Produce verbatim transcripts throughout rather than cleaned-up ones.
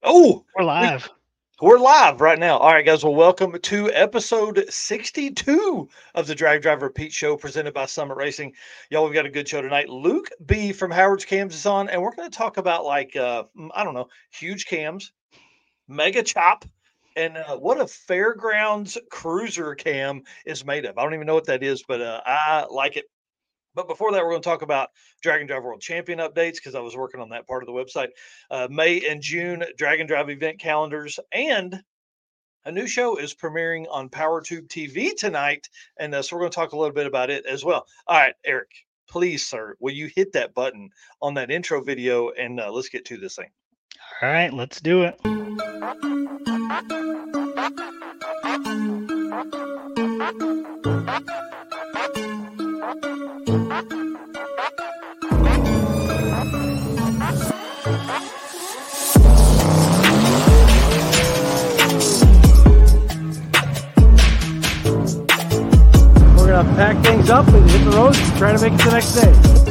Oh, We're we, live. we're live right now. All right, guys. Well, welcome to episode sixty-two of the Drag Drive Repeat Show presented by Summit Racing. Y'all, we've got a good show tonight. Luke B from Howard's Cams is on, and we're going to talk about, like, uh, mm, I don't know, huge cams, mega chop, and uh, what a fairgrounds cruiser cam is made of. I don't even know what that is, but uh, I like it. But before that, we're going to talk about Dragon Drive World Champion updates because I was working on that part of the website. Uh, May and June Dragon Drive event calendars, and a new show is premiering on PowerTube T V tonight, and uh, so we're going to talk a little bit about it as well. All right, Eric, please, sir, will you hit that button on that intro video, and uh, let's get to this thing. All right, let's do it. We're gonna pack things up and hit the road and try to make it the next day.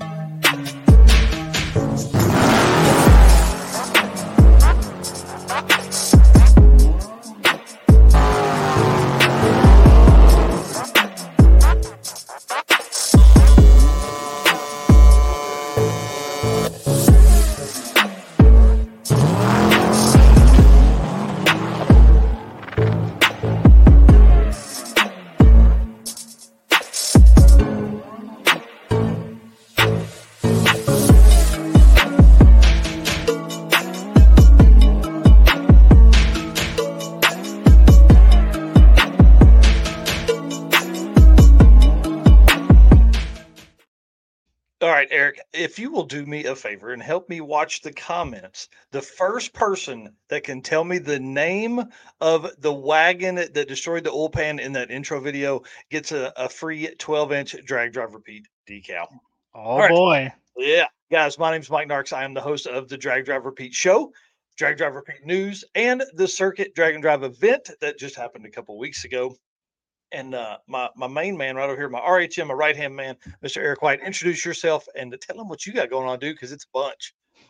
All right, Eric, if you will do me a favor and help me watch the comments, the first person that can tell me the name of the wagon that destroyed the oil pan in that intro video gets a, a free twelve inch drag drive repeat decal. Oh All right. boy. Yeah. Guys, my name is Mike Narks. I am the host of the Drag Drive Repeat Show, Drag Drive Repeat News, and the Circuit Drag and Drive event that just happened a couple weeks ago. And uh, my my main man right over here, my R H M, my right hand man, Mister Eric White. Introduce yourself and tell them what you got going on, dude, because it's a bunch.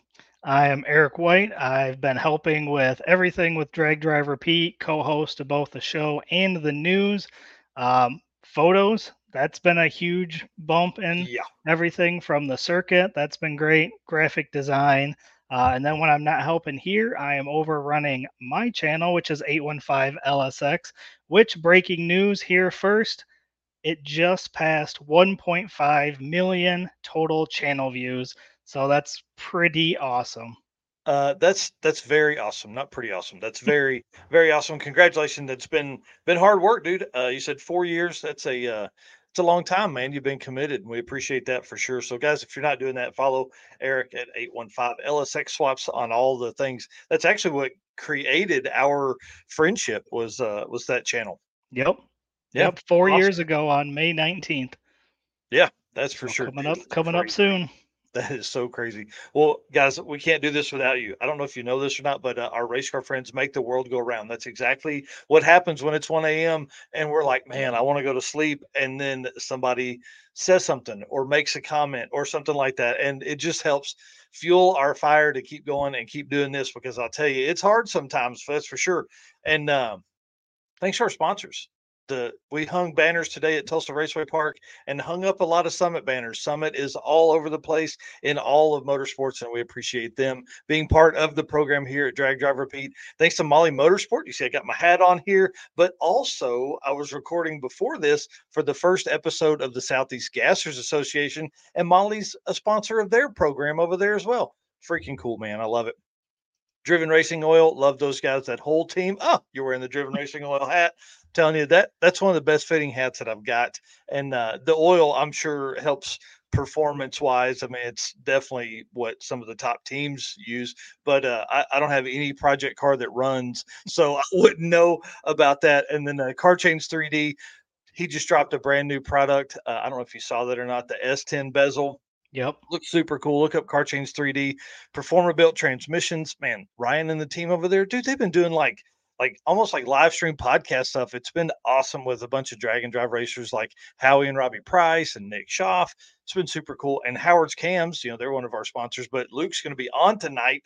I am Eric White. I've been helping with everything with Drag Drive Repeat, co-host of both the show and the news. Um, photos, that's been a huge bump in Yeah. everything from the circuit. That's been great. Graphic design. Uh, and then when I'm not helping here, I am overrunning my channel, which is eight one five L S X. Which breaking news here first? It just passed one point five million total channel views. So that's pretty awesome. Uh, that's that's very awesome. Not pretty awesome. That's very very awesome. Congratulations. That's been been hard work, dude. Uh, you said four years. That's a uh, it's a long time, man. You've been committed, and we appreciate that for sure. So, guys, if you're not doing that, follow Eric at eight one five L S X swaps on all the things. That's actually what created our friendship was uh was that channel. Yep. Yeah, Yep. Four awesome. years ago on May nineteenth. Yeah, that's for So sure, coming dude. up, That's coming up crazy. soon. That is so crazy. Well, guys, we can't do this without you. I don't know if you know this or not, but uh, our race car friends make the world go round. That's exactly what happens when it's one a m and we're like, man, I want to go to sleep. And then somebody says something or makes a comment or something like that. And it just helps fuel our fire to keep going and keep doing this because I'll tell you, it's hard sometimes, that's for sure. And um, thanks to our sponsors. The we hung banners today at Tulsa Raceway Park and hung up a lot of Summit banners. Summit is all over the place in all of motorsports, and we appreciate them being part of the program here at Drag Drive Repeat. Thanks to Molly Motorsport. You see, I got my hat on here, but also I was recording before this for the first episode of the Southeast Gassers Association, and Molly's a sponsor of their program over there as well. Freaking cool, man. I love it. Driven Racing Oil, love those guys. That whole team. Oh, you're wearing the Driven Racing Oil hat. I'm telling you that that's one of the best fitting hats that I've got. And uh, the oil, I'm sure, helps performance wise. I mean, it's definitely what some of the top teams use. But uh, I, I don't have any project car that runs, so I wouldn't know about that. And then uh, Car Change three D, he just dropped a brand new product. Uh, I don't know if you saw that or not. The S ten bezel Yep. looks super cool. Look up Car Change three D, Performer built transmissions. Man, Ryan and the team over there, dude, they've been doing like like almost like live stream podcast stuff. It's been awesome with a bunch of drag and drive racers like Howie and Robbie Price and Nick Schaff. It's been super cool. And Howard's Cams, you know, they're one of our sponsors, but Luke's going to be on tonight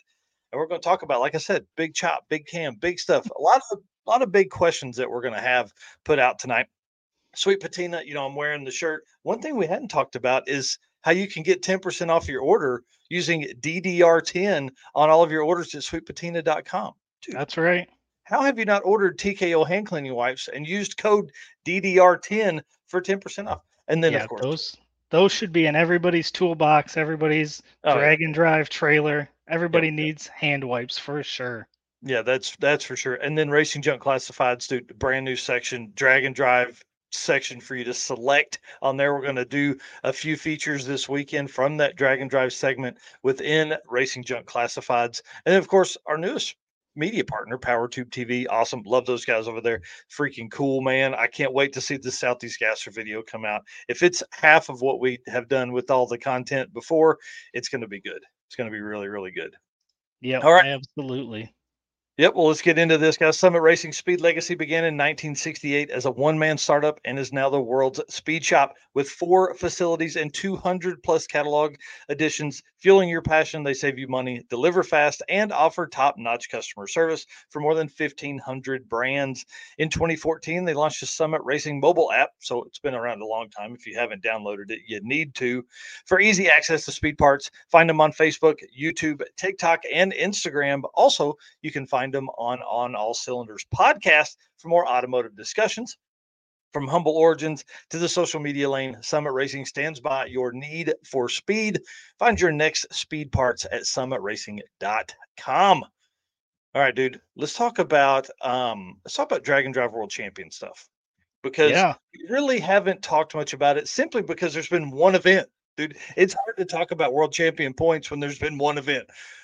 And we're going to talk about, like I said, big chop, big cam, big stuff. A lot of a lot of big questions that we're going to have put out tonight. Sweet Patina, you know, I'm wearing the shirt. One thing we hadn't talked about is how you can get ten percent off your order using D D R ten on all of your orders at sweet patina dot com. Dude, That's right. how have you not ordered T K O hand cleaning wipes and used code D D R ten for ten percent off? And then, Yeah, of course, those those should be in everybody's toolbox, everybody's oh, yeah. drag and drive trailer. Everybody Yep. needs hand wipes for sure. Yeah, that's that's for sure. And then Racing Junk Classifieds, dude, brand new section, drag and drive section for you to select on there. We're going to do a few features this weekend from that drag and drive segment within Racing Junk Classifieds. And then, of course, our newest media partner, PowerTube T V. Awesome. Love those guys over there. Freaking cool, man. I can't wait to see the Southeast Gasser video come out. If it's half of what we have done with all the content before, it's going to be good. It's going to be really, really good. Yeah, All right. absolutely. Yep. Well, let's get into this, guys. Summit Racing Speed Legacy began in nineteen sixty-eight as a one-man startup and is now the world's speed shop with four facilities and two hundred plus catalog editions. Fueling your passion, they save you money, deliver fast, and offer top-notch customer service for more than fifteen hundred brands. In twenty fourteen, they launched the Summit Racing mobile app, so it's been around a long time. If you haven't downloaded it, you need to. For easy access to speed parts, find them on Facebook, YouTube, TikTok, and Instagram. Also, you can find them on On All Cylinders podcast for more automotive discussions. From humble origins to the social media lane, Summit Racing stands by your need for speed. Find your next speed parts at summit racing dot com. All right, dude, let's talk about um, let's talk about Drag and Drive World Champion stuff, because Yeah. we really haven't talked much about it simply because there's been one event, dude. It's hard to talk about World Champion points when there's been one event.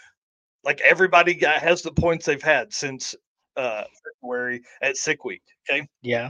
Like everybody got, has the points they've had since uh, February at Sick Week. Okay. Yeah.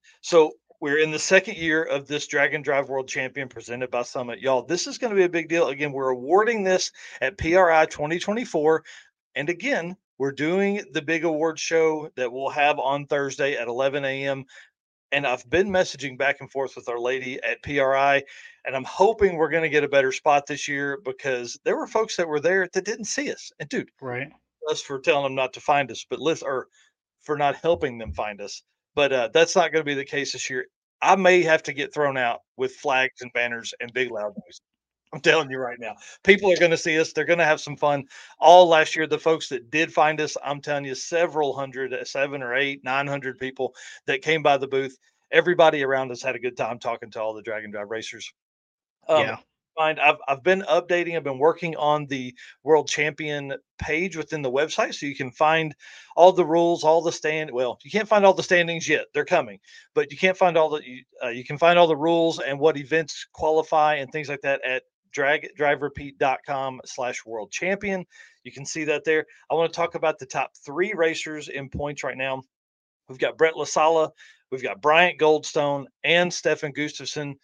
So we're in the second year of this Drag and Drive World Champion presented by Summit. Y'all, this is going to be a big deal. Again, we're awarding this at P R I twenty twenty-four. And again, we're doing the big award show that we'll have on Thursday at eleven a.m. And I've been messaging back and forth with our lady at P R I, and I'm hoping we're going to get a better spot this year because there were folks that were there that didn't see us. And dude, Right. us for telling them not to find us, but listen, or for not helping them find us. But uh, that's not going to be the case this year. I may have to get thrown out with flags and banners and big loud noise. I'm telling you right now, people are going to see us. They're going to have some fun. All last year, the folks that did find us, I'm telling you, several hundred, seven or eight, nine hundred people that came by the booth. Everybody around us had a good time talking to all the Drag and Drive racers. Um, Yeah. Find I've I've been updating. I've been working on the World Champion page within the website, so you can find all the rules, all the stand. Well, you can't find all the standings yet; they're coming, but you can't find all the. You, uh, you can find all the rules and what events qualify and things like that at drag drive repeat dot com slash world champion. You can see that there. I want to talk about the top three racers in points right now. We've got Brett LaSala, we've got Bryant Goldstone, and Stefan Gustafson.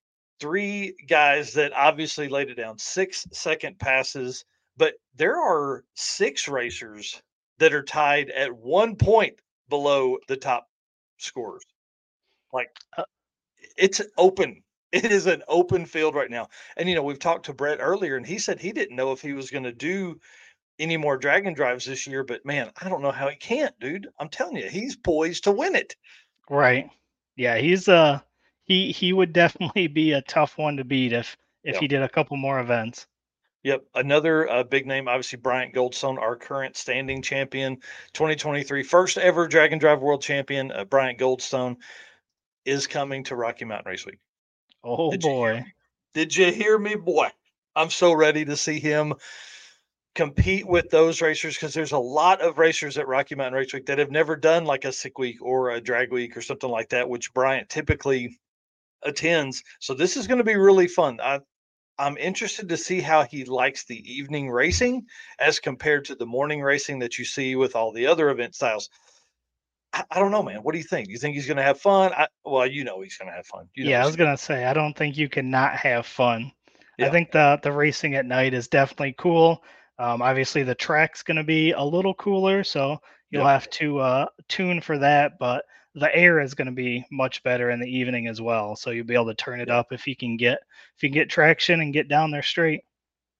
Three guys that obviously laid it down, six second passes, but there are six racers that are tied at one point below the top scorers. Like Uh, it's open. It is an open field right now. And, you know, we've talked to Brett earlier, and he said he didn't know if he was going to do any more Dragon Drives this year. But, man, I don't know how he can't, dude. I'm telling you, he's poised to win it. Right. Yeah, he's uh he he would definitely be a tough one to beat if if Yep. he did a couple more events. Yep. Another uh, big name, obviously, Bryant Goldstone, our current standing champion, twenty twenty-three, first ever Dragon Drive World Champion. Uh, Bryant Goldstone is coming to Rocky Mountain Race Week. Oh Did you hear boy. me? Did you hear me, boy? I'm so ready to see him compete with those racers because there's a lot of racers at Rocky Mountain Race Week that have never done like a Sick Week or a Drag Week or something like that, which Bryant typically attends. So this is going to be really fun. I, I'm interested to see how he likes the evening racing as compared to the morning racing that you see with all the other event styles. I, I don't know, man. What do you think? You think he's going to have fun? I, well, you know he's going to have fun. You know Yeah, I he's was gonna say I don't think you can not have fun. I Yeah. think the the racing at night is definitely cool. Um, obviously the track's gonna be a little cooler, so you'll Yep. have to uh, tune for that. But the air is gonna be much better in the evening as well, so you'll be able to turn it Yeah. up if you can get if you can get traction and get down there straight.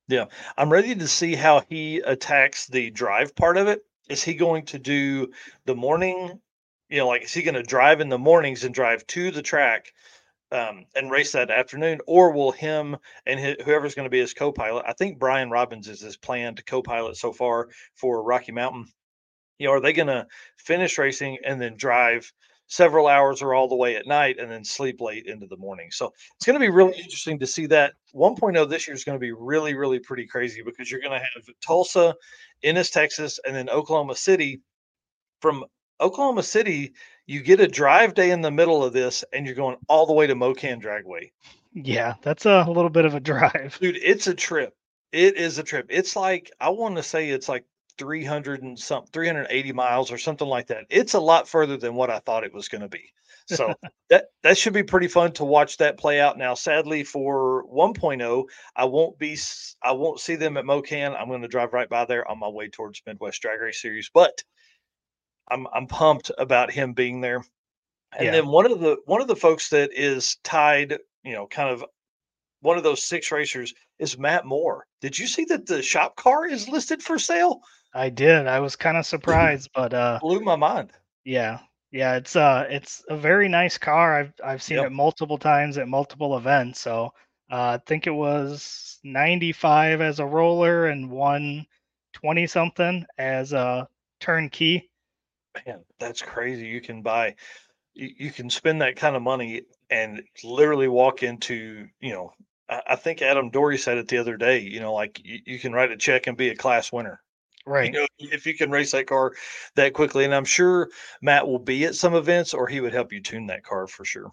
Yeah, I'm ready to see how he attacks the drive part of it. Is he going to do the morning? You know, like is he going to drive in the mornings and drive to the track um, and race that afternoon, or will him and hi whoever's going to be his co-pilot? I think Brian Robbins is his plan to co-pilot so far for Rocky Mountain. You know, are they going to finish racing and then drive several hours or all the way at night and then sleep late into the morning? So it's going to be really interesting to see that. 1.0 this year is going to be really, really pretty crazy because you're going to have Tulsa, Ennis, Texas, and then Oklahoma City. From Oklahoma City, you get a drive day in the middle of this, and you're going all the way to Mocan Dragway. Yeah, that's a little bit of a drive. Dude, it's a trip. It is a trip. It's like I want to say it's like three hundred and some three hundred eighty miles or something like that. It's a lot further than what I thought it was going to be. So that that should be pretty fun to watch that play out. Now, sadly for 1.0, I won't be s- I won't see them at Mocan. I'm going to drive right by there on my way towards Midwest Drag Race Series, but I'm I'm pumped about him being there. And Yeah, then one of the one of the folks that is tied, you know, kind of one of those six racers is Matt Moore. Did you see that the shop car is listed for sale? I did. I was kind of surprised, but uh Blew my mind. yeah. Yeah, it's uh it's a very nice car. I've I've seen Yep. it multiple times at multiple events. So uh, I think it was ninety-five as a roller and one twenty something as a turnkey. Man, that's crazy. You can buy you, you can spend that kind of money and literally walk into, you know, I, I think Adam Dory said it the other day, you know, like you, you can write a check and be a class winner. You Right. know, if you can race that car that quickly. And I'm sure Matt will be at some events or he would help you tune that car for sure.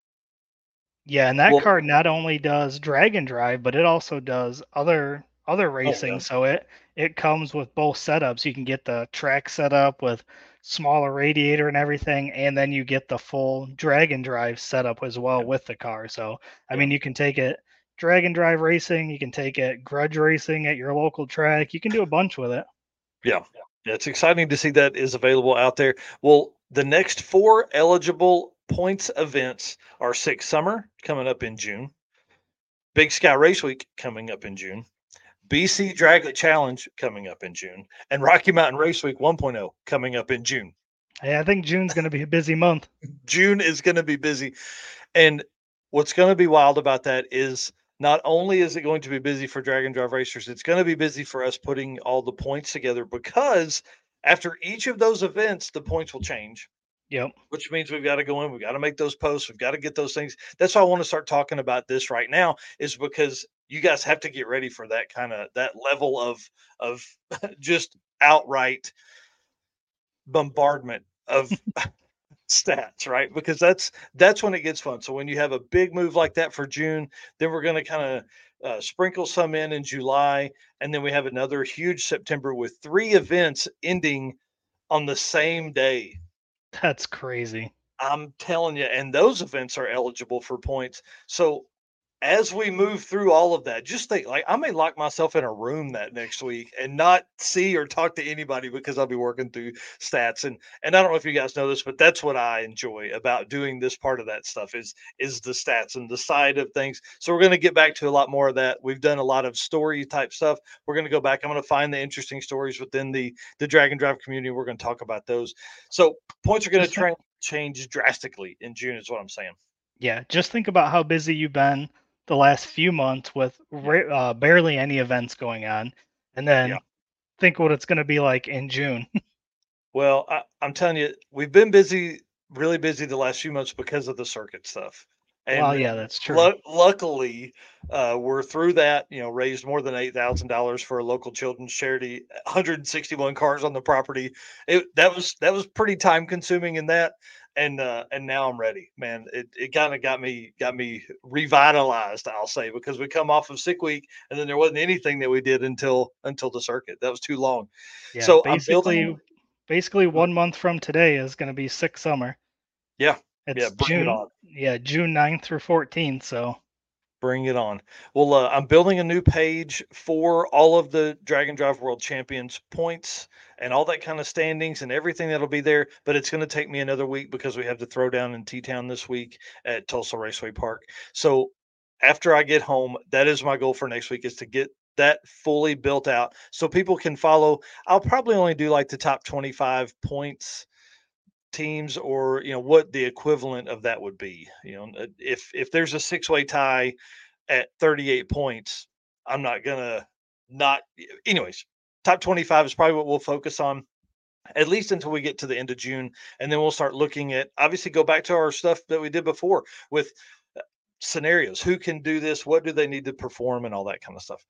Yeah, and that Well, car not only does drag and drive, but it also does other other oh racing. yeah. So it it comes with both setups. You can get the track setup with smaller radiator and everything, and then you get the full drag and drive setup as well Yeah. with the car. So I Yeah. mean, you can take it drag and drive racing, you can take it grudge racing at your local track. You can do a bunch with it. Yeah. Yeah, it's exciting to see that is available out there. Well, the next four eligible points events are Six Summer coming up in June, Big Sky Race Week coming up in June, B C Draglet Challenge coming up in June, and Rocky Mountain Race Week 1.0 coming up in June. Hey, I think June's going to be a busy month. June is going to be busy. And what's going to be wild about that is not only is it going to be busy for Drag and Drive racers, it's going to be busy for us putting all the points together because after each of those events, the points will change, Yep. which means we've got to go in, we've got to make those posts, we've got to get those things. That's why I want to start talking about this right now, is because you guys have to get ready for that kind of that level of of just outright bombardment of stats, right? Because that's that's when it gets fun. So when you have a big move like that for June, then we're going to kind of uh, sprinkle some in in July, and then we have another huge September with three events ending on the same day. That's crazy. I'm telling you, and those events are eligible for points. So as we move through all of that, just think like I may lock myself in a room that next week and not see or talk to anybody because I'll be working through stats. And and I don't know if you guys know this, but that's what I enjoy about doing this part of that stuff is is the stats and the side of things. So we're going to get back to a lot more of that. We've done a lot of story type stuff. We're going to go back. I'm going to find the interesting stories within the the drag and drive community. We're going to talk about those. So points are going to Just think, tra- change drastically in June, is what I'm saying. yeah, just think about how busy you've been the last few months with Yeah. ra- uh, barely any events going on, and Yeah. then think what it's going to be like in June. Well, I, I'm telling you, we've been busy, really busy the last few months because of the circuit stuff. Well, And yeah, that's true. lu- luckily, uh, we're through that. You know, raised more than eight thousand dollars for a local children's charity. one hundred sixty-one cars on the property. It that was that was pretty time consuming in that. And uh, and now I'm ready, man. It it kind of got me got me revitalized, I'll say, because we come off of sick week, and then there wasn't anything that we did until until the circuit. That was too long. Yeah, So I'm building. basically, basically one month from today is going to be six summer. Yeah. Yeah, It's bring it June, on. yeah, June ninth through fourteenth. So Bring it on. Well, uh, I'm building a new page for all of the Drag and Drive World Champions points and all that kind of standings and everything that'll be there. But it's going to take me another week because we have to throw down in T Town this week at Tulsa Raceway Park. So after I get home, that is my goal for next week is to get that fully built out so people can follow. I'll probably only do like the top twenty-five points teams, or you know what the equivalent of that would be. You know, uh, if if there's a six-way tie at thirty-eight points, I'm not gonna not anyways. Top twenty-five is probably what we'll focus on at least until we get to the end of June, and then we'll start looking at obviously go back to our stuff that we did before with uh, scenarios. Who can do this? What do they need to perform, and all that kind of stuff.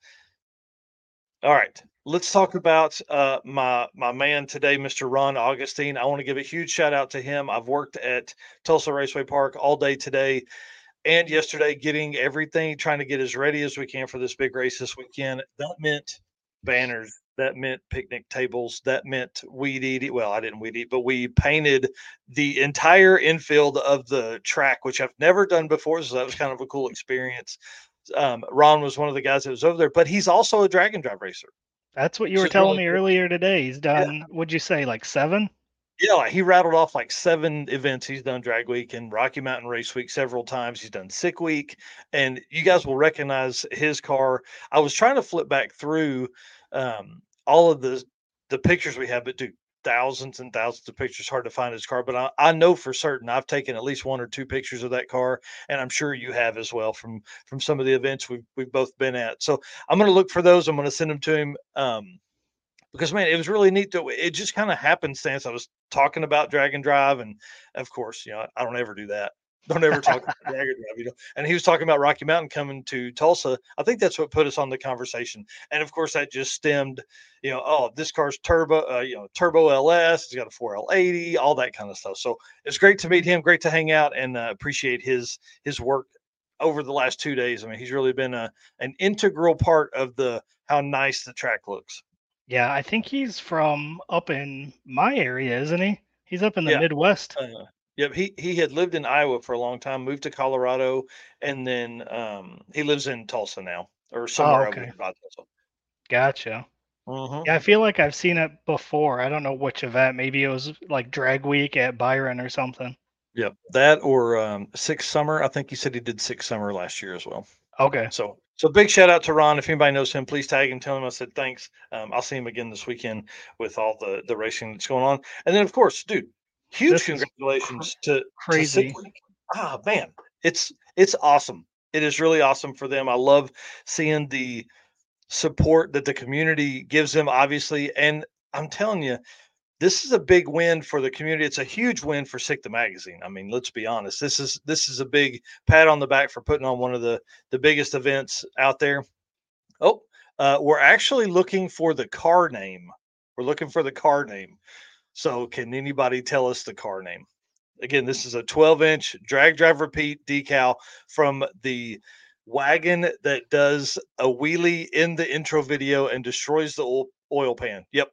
All right, let's talk about uh, my my man today, Mister Ron Augustine. I want to give a huge shout out to him. I've worked at Tulsa Raceway Park all day today and yesterday, getting everything, trying to get as ready as we can for this big race this weekend. That meant banners. That meant picnic tables. That meant weed eating. Well, I didn't weed eat, but we painted the entire infield of the track, which I've never done before. So that was kind of a cool experience. Um, Ron was one of the guys that was over there, but he's also a drag and drive racer. That's what you Which were is telling really me cool. earlier today. He's Yeah. done, would you say, like seven? Yeah, like he rattled off like seven events. He's done Drag Week and Rocky Mountain Race Week several times. He's done Sick Week, and you guys will recognize his car. I was trying to flip back through um, all of the the pictures we have, but dude, thousands and thousands of pictures. Hard to find his car, but I, I know for certain I've taken at least one or two pictures of that car, and I'm sure you have as well from from some of the events we've we've both been at. So I'm going to look for those. I'm going to send them to him. Um, because man, it was really neat to it just kind of happenstance. I was talking about drag and drive, and of course, you know, I don't ever do that. Don't ever talk about drag and drive, you know. And he was talking about Rocky Mountain coming to Tulsa. I think that's what put us on the conversation. And of course, that just stemmed, you know, oh, this car's turbo, uh, you know, turbo L S. It's got a four L eighty, all that kind of stuff. So it's great to meet him. Great to hang out and uh, appreciate his his work over the last two days. I mean, he's really been a an integral part of the how nice the track looks. Yeah, I think he's from up in my area, isn't he? He's up in the Yeah. Midwest. Uh, yep, he he had lived in Iowa for a long time, moved to Colorado, and then um, he lives in Tulsa now, or Oh, somewhere over okay. there by Tulsa. Gotcha. Hmm. Yeah, I feel like I've seen it before. I don't know which event. Maybe it was like Drag Week at Byron or something. Yep, that or um, Six Summer. I think he said he did Six Summer last year as well. Okay. So, so big shout out to Ron. If anybody knows him, please tag him. Tell him I said thanks. Um, I'll see him again this weekend with all the the racing that's going on. And then, of course, dude, huge This is cr- congratulations to to Sick crazy. Week. Ah, man, it's it's awesome. It is really awesome for them. I love seeing the support that the community gives them, obviously. And I'm telling you, this is a big win for the community. It's a huge win for Sick the Magazine. I mean, let's be honest. This is this is a big pat on the back for putting on one of the the biggest events out there. Oh, uh, we're actually looking for the car name. We're looking for the car name. So, can anybody tell us the car name? Again, this is a twelve inch drag drive repeat decal from the wagon that does a wheelie in the intro video and destroys the oil, oil pan. Yep,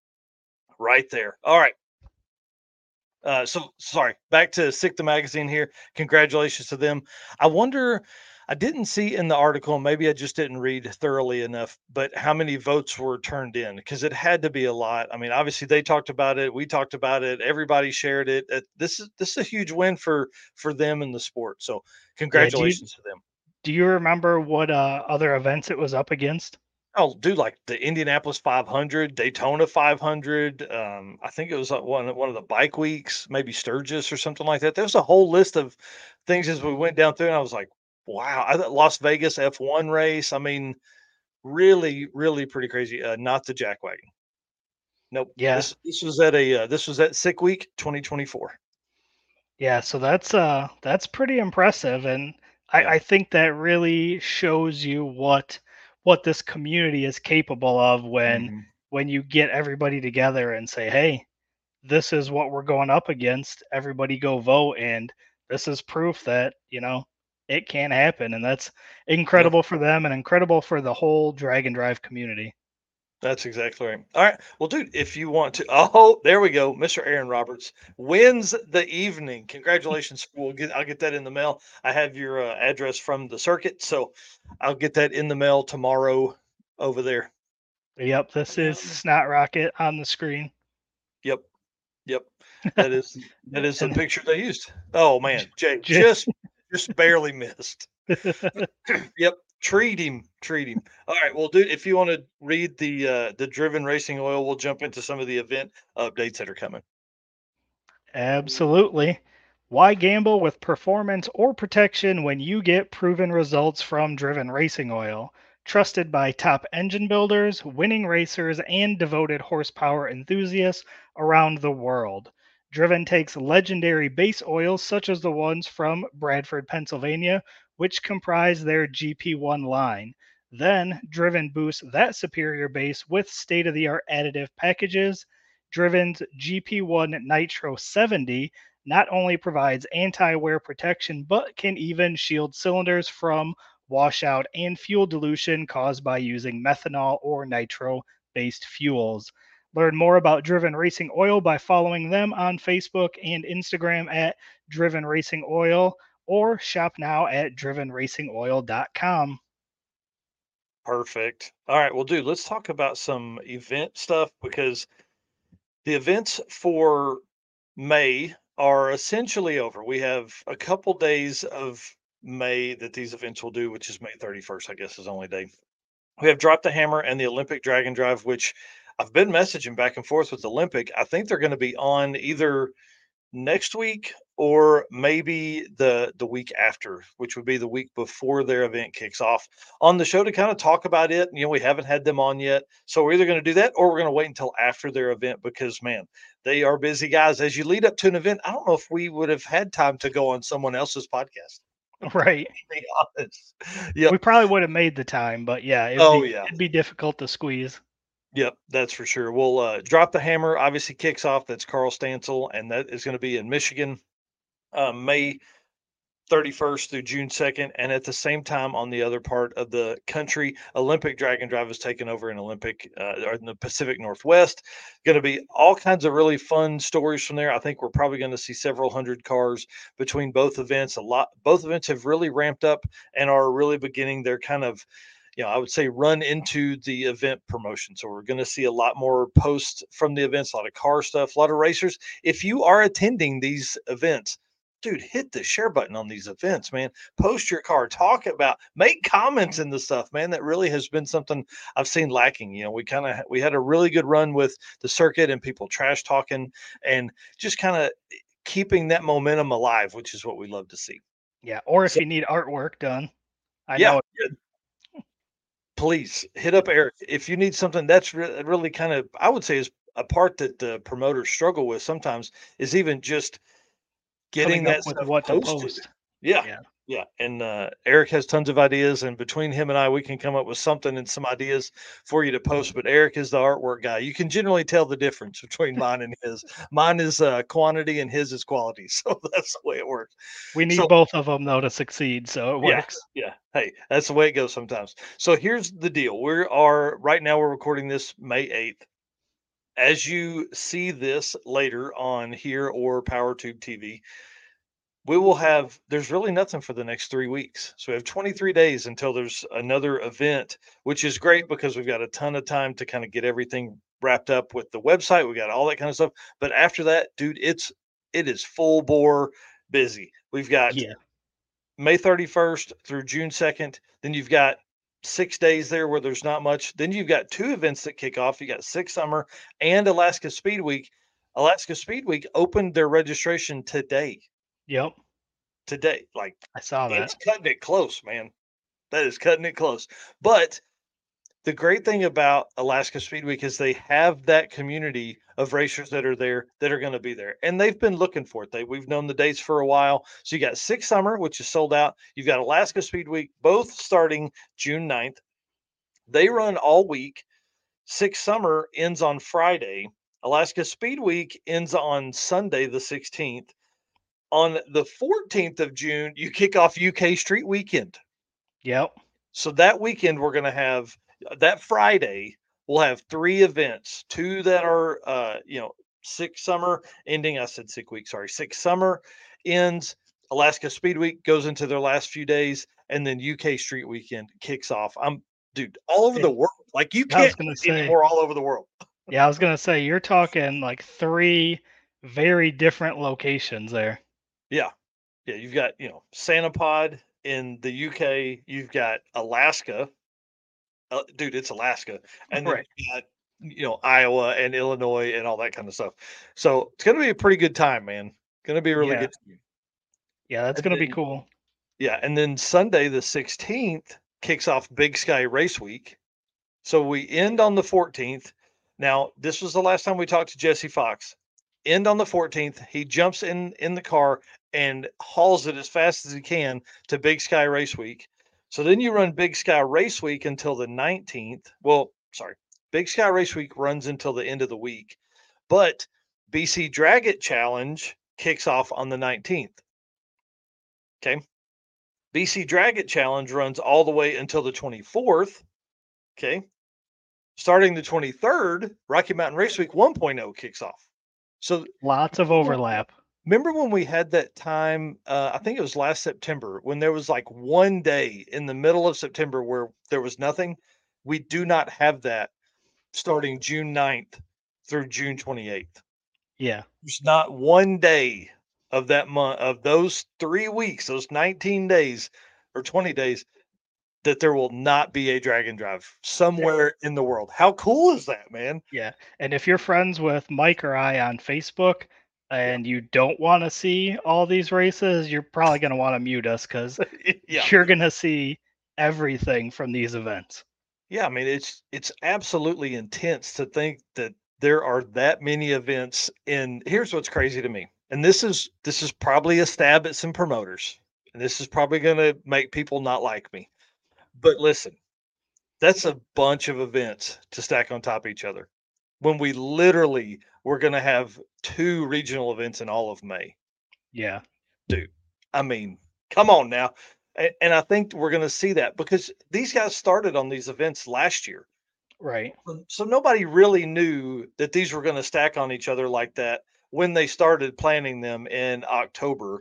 right there. All right. Uh, so sorry, back to Sick the Magazine here. Congratulations to them. I wonder, I didn't see in the article, maybe I just didn't read thoroughly enough, but how many votes were turned in? Because it had to be a lot. I mean, obviously they talked about it, we talked about it, everybody shared it. Uh, This is this is a huge win for for them in the sport. So Yeah, do you congratulations to them. do you remember what uh, other events it was up against? Oh, dude, like the Indianapolis five hundred, Daytona five hundred. Um, I think it was like one one of the bike weeks, maybe Sturgis or something like that. There was a whole list of things as we went down through, and I was like, wow. I thought Las Vegas F one race. I mean, really, really pretty crazy. Uh, not the jack wagon. Nope. Yeah, This this was at a uh, this was at Sick Week twenty twenty-four. yeah. So that's uh that's pretty impressive, and I, Yeah. I think that really shows you what what this community is capable of when Mhm. when you get everybody together and say, hey, this is what we're going up against. Everybody go vote, and this is proof that you know it can happen, and that's Yeah. incredible for them and incredible for the whole drag and drive community. That's exactly right. All right. Well, dude, if you want to, oh, there we go. Mister Aaron Roberts wins the evening. Congratulations. We'll get, I'll get that in the mail. I have your uh, address from the circuit, so I'll get that in the mail tomorrow over there. Yep, this is Um, Snot Rocket on the screen. Yep. Yep. That is that is the And picture they used. Oh man, Jay J- just just barely missed. Yep. Treat him, treat him. All right, well, dude, if you want to read the uh, the Driven Racing Oil, we'll jump into some of the event updates that are coming. Absolutely. Why gamble with performance or protection when you get proven results from Driven Racing Oil? Trusted by top engine builders, winning racers, and devoted horsepower enthusiasts around the world. Driven takes legendary base oils such as the ones from Bradford, Pennsylvania, which comprise their G P one line. Then, Driven boosts that superior base with state of the art additive packages. Driven's G P one Nitro seventy not only provides anti-wear protection, but can even shield cylinders from washout and fuel dilution caused by using methanol or nitro-based fuels. Learn more about Driven Racing Oil by following them on Facebook and Instagram at Driven Racing Oil, or shop now at driven racing oil dot com. Perfect. All right, well, dude, let's talk about some event stuff because the events for May are essentially over. We have a couple days of May that these events will do, which is May thirty-first, I guess is the only day. We have Drop the Hammer and the Olympic Dragon Drive, which I've been messaging back and forth with Olympic. I think they're going to be on either next week or maybe the the week after, which would be the week before their event kicks off on the show to kind of talk about it. You know, we haven't had them on yet, so we're either going to do that or we're going to wait until after their event because man, they are busy guys. As you lead up to an event, I don't know if we would have had time to go on someone else's podcast. Right. To be honest, yep. We probably would have made the time, but yeah, it'd Oh be yeah. it'd be difficult to squeeze. Yep, that's for sure. We'll uh, Drop the Hammer obviously kicks off. That's Carl Stansel, and that is going to be in Michigan, uh, May thirty-first through June second. And at the same time, on the other part of the country, Olympic Dragon Drive is taken over in Olympic uh, or in the Pacific Northwest. Going to be all kinds of really fun stories from there. I think we're probably going to see several hundred cars between both events. A lot, both events have really ramped up and are really beginning their kind of, you know, I would say run into the event promotion. So we're going to see a lot more posts from the events, a lot of car stuff, a lot of racers. If you are attending these events, dude, hit the share button on these events, man. Post your car, talk about, make comments in the stuff, man. That really has been something I've seen lacking. You know, we kind of we had a really good run with the circuit and people trash talking and just kind of keeping that momentum alive, which is what we love to see. Yeah, or if So, you need artwork done, I yeah, know. yeah, please hit up Eric if you need something. That's re- really kind of, I would say, is a part that the promoters struggle with sometimes is even just getting Coming up that with stuff what to posted. post. Yeah. Yeah. Yeah. And uh, Eric has tons of ideas, and between him and I, we can come up with something and some ideas for you to post. But Eric is the artwork guy. You can generally tell the difference between mine and his. Mine is uh, quantity, and his is quality. So that's the way it works. We need So both of them though to succeed, so it yeah, works. yeah. Hey, that's the way it goes sometimes. So here's the deal. We are right now. We're recording this May eighth. As you see this later on here or PowerTube T V, we will have, there's really nothing for the next three weeks. So we have twenty-three days until there's another event, which is great because we've got a ton of time to kind of get everything wrapped up with the website. We got all that kind of stuff. But after that, dude, it's it is full bore busy. We've got Yeah. May thirty-first through June second. Then you've got six days there where there's not much. Then you've got two events that kick off. You got Six Summer and Alaska Speed Week. Alaska Speed Week opened their registration today. Yep. Today, like I saw that. it's cutting it close, man. That is cutting it close. But the great thing about Alaska Speed Week is they have that community of racers that are there that are going to be there, and they've been looking for it. They we've known the dates for a while. So you got Six Summer, which is sold out. You've got Alaska Speed Week, both starting June ninth. They run all week. Six Summer ends on Friday. Alaska Speed Week ends on Sunday, the sixteenth. On the fourteenth of June, you kick off U K Street Weekend. Yep. So that weekend, we're going to have that Friday, we'll have three events, two that are, uh, you know, Six Summer ending. I said six weeks, sorry. Six Summer ends. Alaska Speed Week goes into their last few days, and then U K Street Weekend kicks off. I'm, dude, all over the And world. Like you I was can't gonna get say, anymore all over the world. yeah, I was gonna say you're talking like three very different locations there. Yeah. Yeah. You've got, you know, Santa Pod in the U K, you've got Alaska. Uh, dude, it's Alaska. And then Right. you've got, you know, Iowa and Illinois and all that kind of stuff. So it's going to be a pretty good time, man. Going to be a really Yeah. good time. Yeah, that's And gonna be then, cool. yeah. And then Sunday, the sixteenth, kicks off Big Sky Race Week. So we end on the fourteenth. Now, this was the last time we talked to Jesse Fox. End on the fourteenth. He jumps in in the car and hauls it as fast as he can to Big Sky Race Week. So then you run Big Sky Race Week until the nineteenth. Well, sorry. Big Sky Race Week runs until the end of the week. But B C Drag It Challenge kicks off on the nineteenth. Okay. B C Drag It Challenge runs all the way until the twenty-fourth. Okay. Starting the twenty-third, Rocky Mountain Race Week one point oh kicks off. So Lots of overlap. remember when we had that time, uh, I think it was last September, when there was like one day in the middle of September where there was nothing? We do not have that starting June ninth through June twenty-eighth. Yeah. There's not one day of that month, of those three weeks, those nineteen days or twenty days, that there will not be a drag and drive somewhere in the world. How cool is that, man? Yeah. And if you're friends with Mike or I on Facebook Yeah. and you don't want to see all these races, you're probably going to want to mute us because Yeah. you're going to see everything from these events. Yeah, I mean, it's it's absolutely intense to think that there are that many events. And here's what's crazy to me. And this is this is probably a stab at some promoters. And this is probably going to make people not like me. But listen, that's a bunch of events to stack on top of each other. When we literally we're going to have two regional events in all of May. Yeah. Dude, I mean, come on now. A- And I think we're going to see that because these guys started on these events last year. Right. So so nobody really knew that these were going to stack on each other like that when they started planning them in October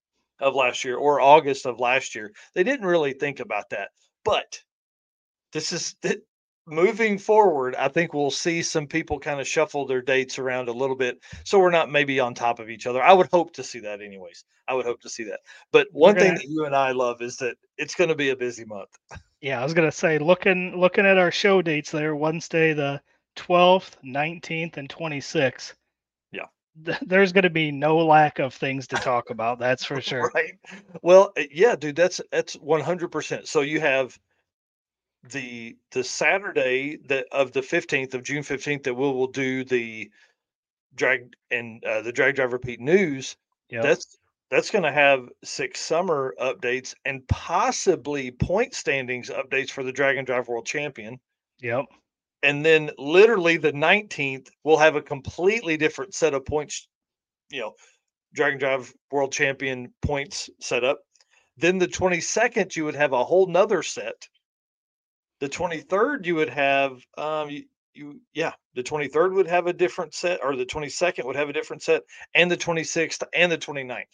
of last year or August of last year. They didn't really think about that. But this is th- moving forward. I think we'll see some people kind of shuffle their dates around a little bit, so we're not maybe on top of each other. I would hope to see that, anyways. I would hope to see that. But We're one thing gonna that you and I love is that it's going to be a busy month. yeah, I was gonna say looking looking at our show dates there, Wednesday the twelfth, nineteenth, and twenty-sixth. Yeah. th- There's gonna be no lack of things to talk about, that's for sure. Right. Well, uh, yeah, dude, that's that's one hundred percent. So you have the the Saturday that of the fifteenth of June fifteenth that we will do the drag and uh, the drag drive repeat news. Yep. That's that's going to have six summer updates and possibly point standings updates for the Drag and Drive World Champion. Yep. And then literally the nineteenth we'll have a completely different set of points, you know, Drag and Drive World Champion points set up. Then the twenty-second you would have a whole nother set. The twenty-third you would have um you, you yeah, the twenty-third would have a different set, or the twenty-second would have a different set, and the twenty-sixth and the twenty-ninth.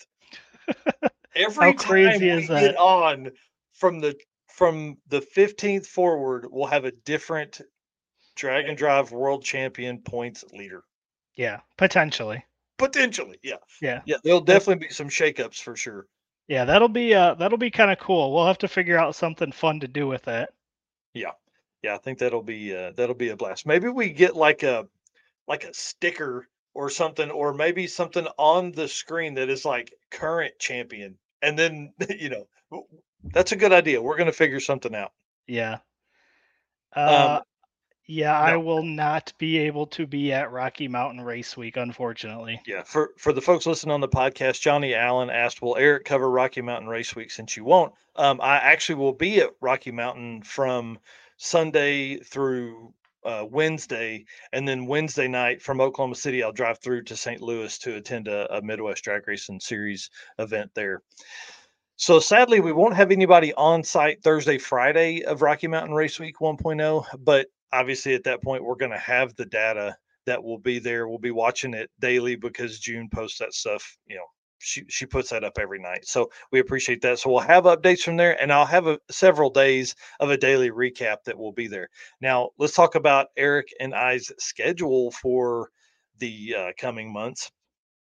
Every How time crazy we is get that? on from the from the fifteenth forward, we'll have a different Drag and Drive World Champion points leader. Yeah, potentially. Potentially, yeah. Yeah. Yeah, there'll That- definitely be some shakeups for sure. Yeah, that'll be uh that'll be kind of cool. We'll have to figure out something fun to do with that. Yeah. Yeah, I think that'll be uh, that'll be a blast. Maybe we get like a like a sticker or something, or maybe something on the screen that is like current champion. And then, you know, w- that's a good idea. We're going to figure something out. Yeah. Um, Uh yeah, I no, will not be able to be at Rocky Mountain Race Week, unfortunately. yeah, for for the folks listening on the podcast, Johnny Allen asked, "Will Eric cover Rocky Mountain Race Week since you won't?" Um, I actually will be at Rocky Mountain from Sunday through uh, Wednesday, and then Wednesday night from Oklahoma City, I'll drive through to Saint Louis to attend a, a Midwest Drag Racing Series event there. So sadly, we won't have anybody on site Thursday, Friday of Rocky Mountain Race Week 1.0, but obviously at that point we're going to have the data that will be there. We'll be watching it daily because June posts that stuff. You know, she she puts that up every night, so we appreciate that. So we'll have updates from there, and I'll have a, several days of a daily recap that will be there. Now let's talk about Eric and I's schedule for the uh, coming months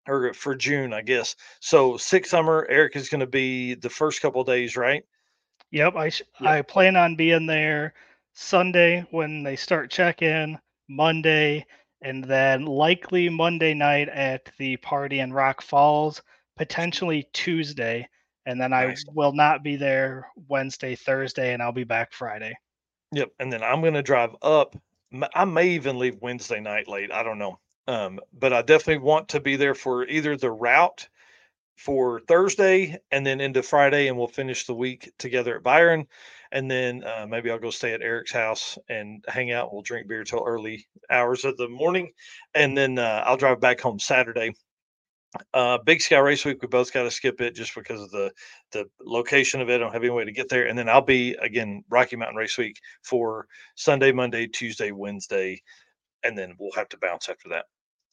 or for June, I guess. So six summer, Eric is going to be the first couple of days, right? Yep, I sh- Yep. I plan on being there Sunday when they start check-in, Monday, and then likely Monday night at the party in Rock Falls, potentially Tuesday, and then I Nice. will not be there Wednesday, Thursday, and I'll be back Friday. Yep. And then I'm going to drive up. M- I may even leave Wednesday night late. I don't know. Um, but I definitely want to be there for either the route for Thursday and then into Friday, and we'll finish the week together at Byron. And then uh, maybe I'll go stay at Eric's house and hang out. We'll drink beer till early hours of the morning, and then uh, I'll drive back home Saturday. Uh, Big Sky Race Week, we both got to skip it just because of the the location of it. I don't have any way to get there, and then I'll be again Rocky Mountain Race Week for Sunday, Monday, Tuesday, Wednesday, and then we'll have to bounce after that.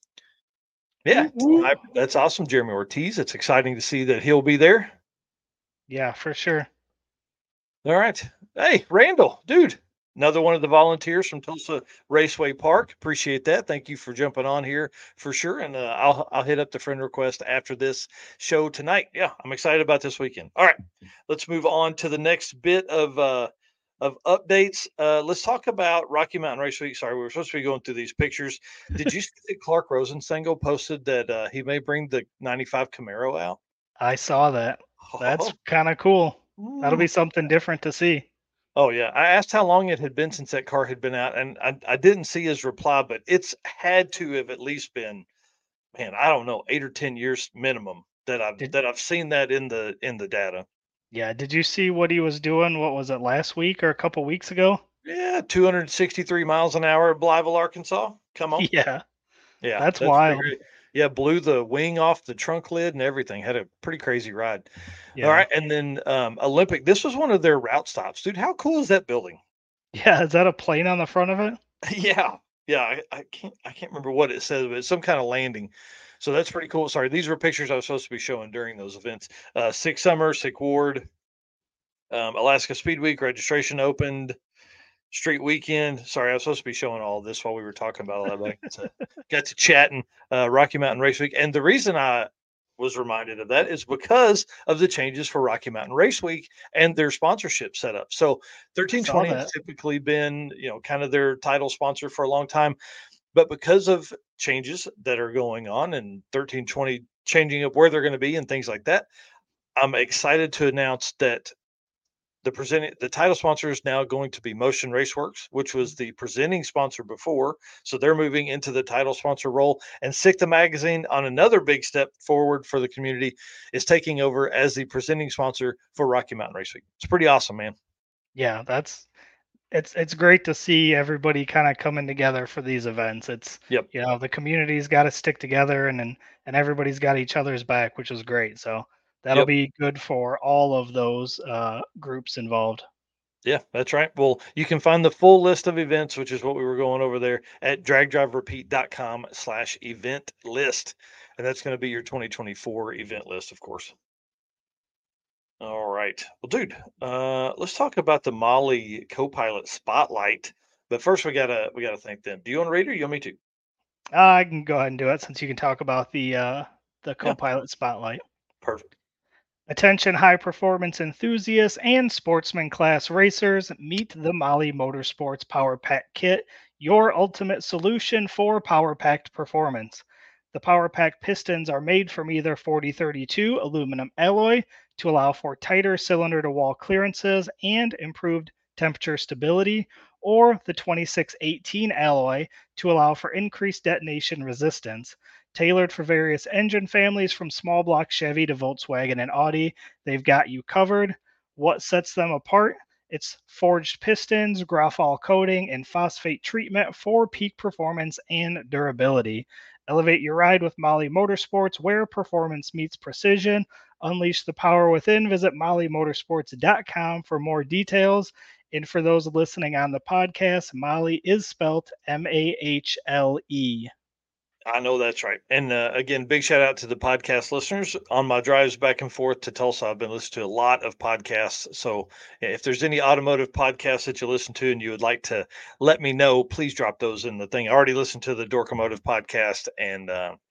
Yeah, I, that's awesome, Jeremy Ortiz. It's exciting to see that he'll be there. Yeah, for sure. All right. Hey, Randall, dude, another one of the volunteers from Tulsa Raceway Park. Appreciate that. Thank you for jumping on here for sure. And uh, I'll I'll hit up the friend request after this show tonight. Yeah, I'm excited about this weekend. All right, let's move on to the next bit of uh, of updates. Uh, let's talk about Rocky Mountain Race Week. Sorry, we were supposed to be going through these pictures. Did you see that Clark Rosenstengel posted that uh, he may bring the ninety-five Camaro out? I saw that. That's Oh, kind of cool. That'll mm. be something different to see. Oh yeah, I asked how long it had been since that car had been out, and I, I didn't see his reply, but it's had to have at least been, man, I don't know, eight or ten years minimum that I've Did that I've seen that in the in the data. yeah, did you see what he was doing? What was it last week or a couple weeks ago? Yeah, two hundred sixty-three miles an hour at Blytheville, Arkansas. Come on, Yeah, yeah, that's that's pretty wild. great. Yeah, blew the wing off the trunk lid and everything. Had a pretty crazy ride. All Yeah. right, and then um, Olympic. This was one of their route stops, dude. How cool is that building? Yeah, is that a plane on the front of it? Yeah, yeah, I, I can't I can't remember what it says, but it's some kind of landing. So that's pretty cool. Sorry, these were pictures I was supposed to be showing during those events. Uh, Sick Summer, Sick Ward, um, Alaska Speed Week registration opened. Street Weekend. Sorry, I was supposed to be showing all this while we were talking about all that. But I got to, got to chatting uh, Rocky Mountain Race Week, and the reason I was reminded of that is because of the changes for Rocky Mountain Race Week and their sponsorship setup. So I thirteen saw twenty has that. typically been, you know, kind of their title sponsor for a long time, but because of changes that are going on and thirteen twenty changing up where they're going to be and things like that, I'm excited to announce that the presenting the title sponsor is now going to be Motion Raceworks, which was the presenting sponsor before. So they're moving into the title sponsor role. And SICTA Magazine, on another big step forward for the community, is taking over as the presenting sponsor for Rocky Mountain Race Week. It's pretty awesome, man. Yeah, that's it's it's great to see everybody kind of coming together for these events. It's Yep. you know the community's got to stick together and and and everybody's got each other's back, which is great. So that'll Yep. be good for all of those uh, groups involved. Yeah, that's right. Well, you can find the full list of events, which is what we were going over there at dragdriverepeat.com slash event list. And that's going to be your twenty twenty-four event list, of course. All right. Well, dude, uh, let's talk about the Molly Copilot Spotlight. But first, we gotta we gotta thank them. Do you want to read it, or you want me to? Uh, I can go ahead and do it since you can talk about the uh, the Yeah, Copilot Spotlight. perfect. Attention high performance enthusiasts and sportsman class racers, meet the Molly Motorsports Power Pack Kit, your ultimate solution for power packed performance. The Power Pack pistons are made from either forty thirty-two aluminum alloy to allow for tighter cylinder to wall clearances and improved temperature stability, or the twenty-six eighteen alloy to allow for increased detonation resistance. Tailored for various engine families from small block Chevy to Volkswagen and Audi, they've got you covered. What sets them apart? It's forged pistons, graphol coating, and phosphate treatment for peak performance and durability. Elevate your ride with Molly Motorsports, where performance meets precision. Unleash the power within. Visit molly motorsports dot com for more details. And for those listening on the podcast, Molly is spelled M A H L E. I know that's right. And uh, again, big shout out to the podcast listeners. On my drives back and forth to Tulsa, I've been listening to a lot of podcasts. So yeah, if there's any automotive podcasts that you listen to and you would like to let me know, please drop those in the thing. I already listened to the Dorkomotive podcast, and uh,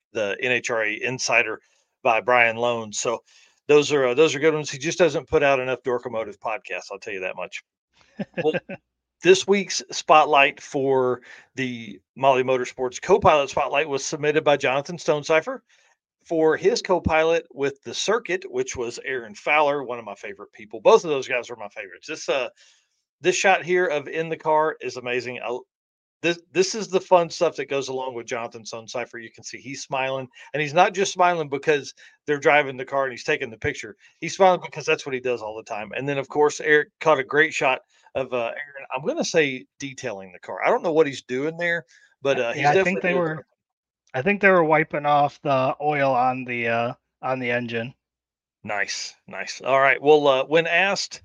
the N H R A Insider by Brian Lone. So those are uh, those are good ones. He just doesn't put out enough Dorkomotive podcasts. I'll tell you that much. Well, this week's spotlight for the Mahle Motorsports co-pilot spotlight was submitted by Jonathan Stonecipher for his co-pilot with the circuit, which was Aaron Fowler, one of my favorite people. Both of those guys are my favorites. This uh this shot here of in the car is amazing. I, this this is the fun stuff that goes along with Jonathan Stonecipher. You can see he's smiling, and he's not just smiling because they're driving the car and he's taking the picture. He's smiling because that's what he does all the time. And then, of course, Eric caught a great shot of uh, Aaron. I'm going to say detailing the car. I don't know what he's doing there, but uh, he's yeah, I definitely think they doing were. something. I think they were wiping off the oil on the uh, on the engine. Nice, nice. All right. Well, uh, when asked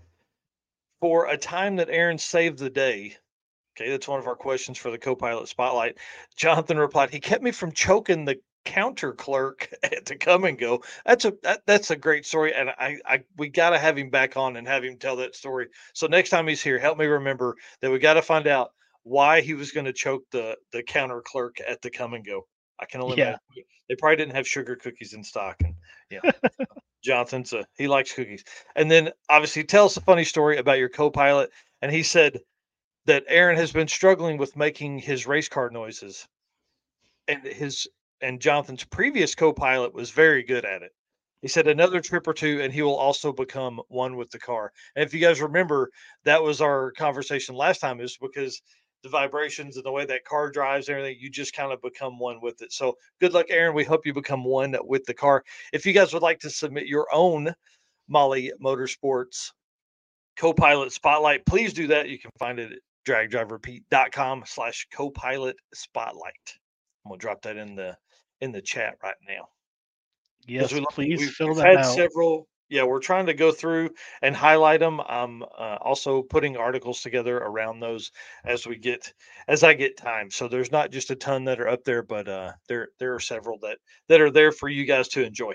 for a time that Aaron saved the day, okay, that's one of our questions for the co-pilot spotlight. Jonathan replied, "He kept me from choking the counter clerk at the come and go." That's a that, that's a great story, and I, I we got to have him back on and have him tell that story. So next time he's here, help me remember that we got to find out why he was going to choke the the counter clerk at the come and go. I can only Yeah. imagine they probably didn't have sugar cookies in stock, and yeah. Jonathan's a, he likes cookies. And then obviously tell us a funny story about your co-pilot. And he said that Aaron has been struggling with making his race car noises. And his and Jonathan's previous co-pilot was very good at it. He said another trip or two and he will also become one with the car. And if you guys remember, that was our conversation last time, is because the vibrations and the way that car drives and everything, you just kind of become one with it. So good luck, Aaron. We hope you become one with the car. If you guys would like to submit your own Mahle Motorsports co-pilot spotlight, please do that. You can find it at dragdriverepeat.com slash co-pilot spotlight. I'm gonna drop that in the in the chat right now. Yes, we, please we've, fill we've that had out. several. Yeah, we're trying to go through and highlight them. I'm uh, also putting articles together around those as we get as I get time. So there's not just a ton that are up there, but uh, there there are several that that are there for you guys to enjoy.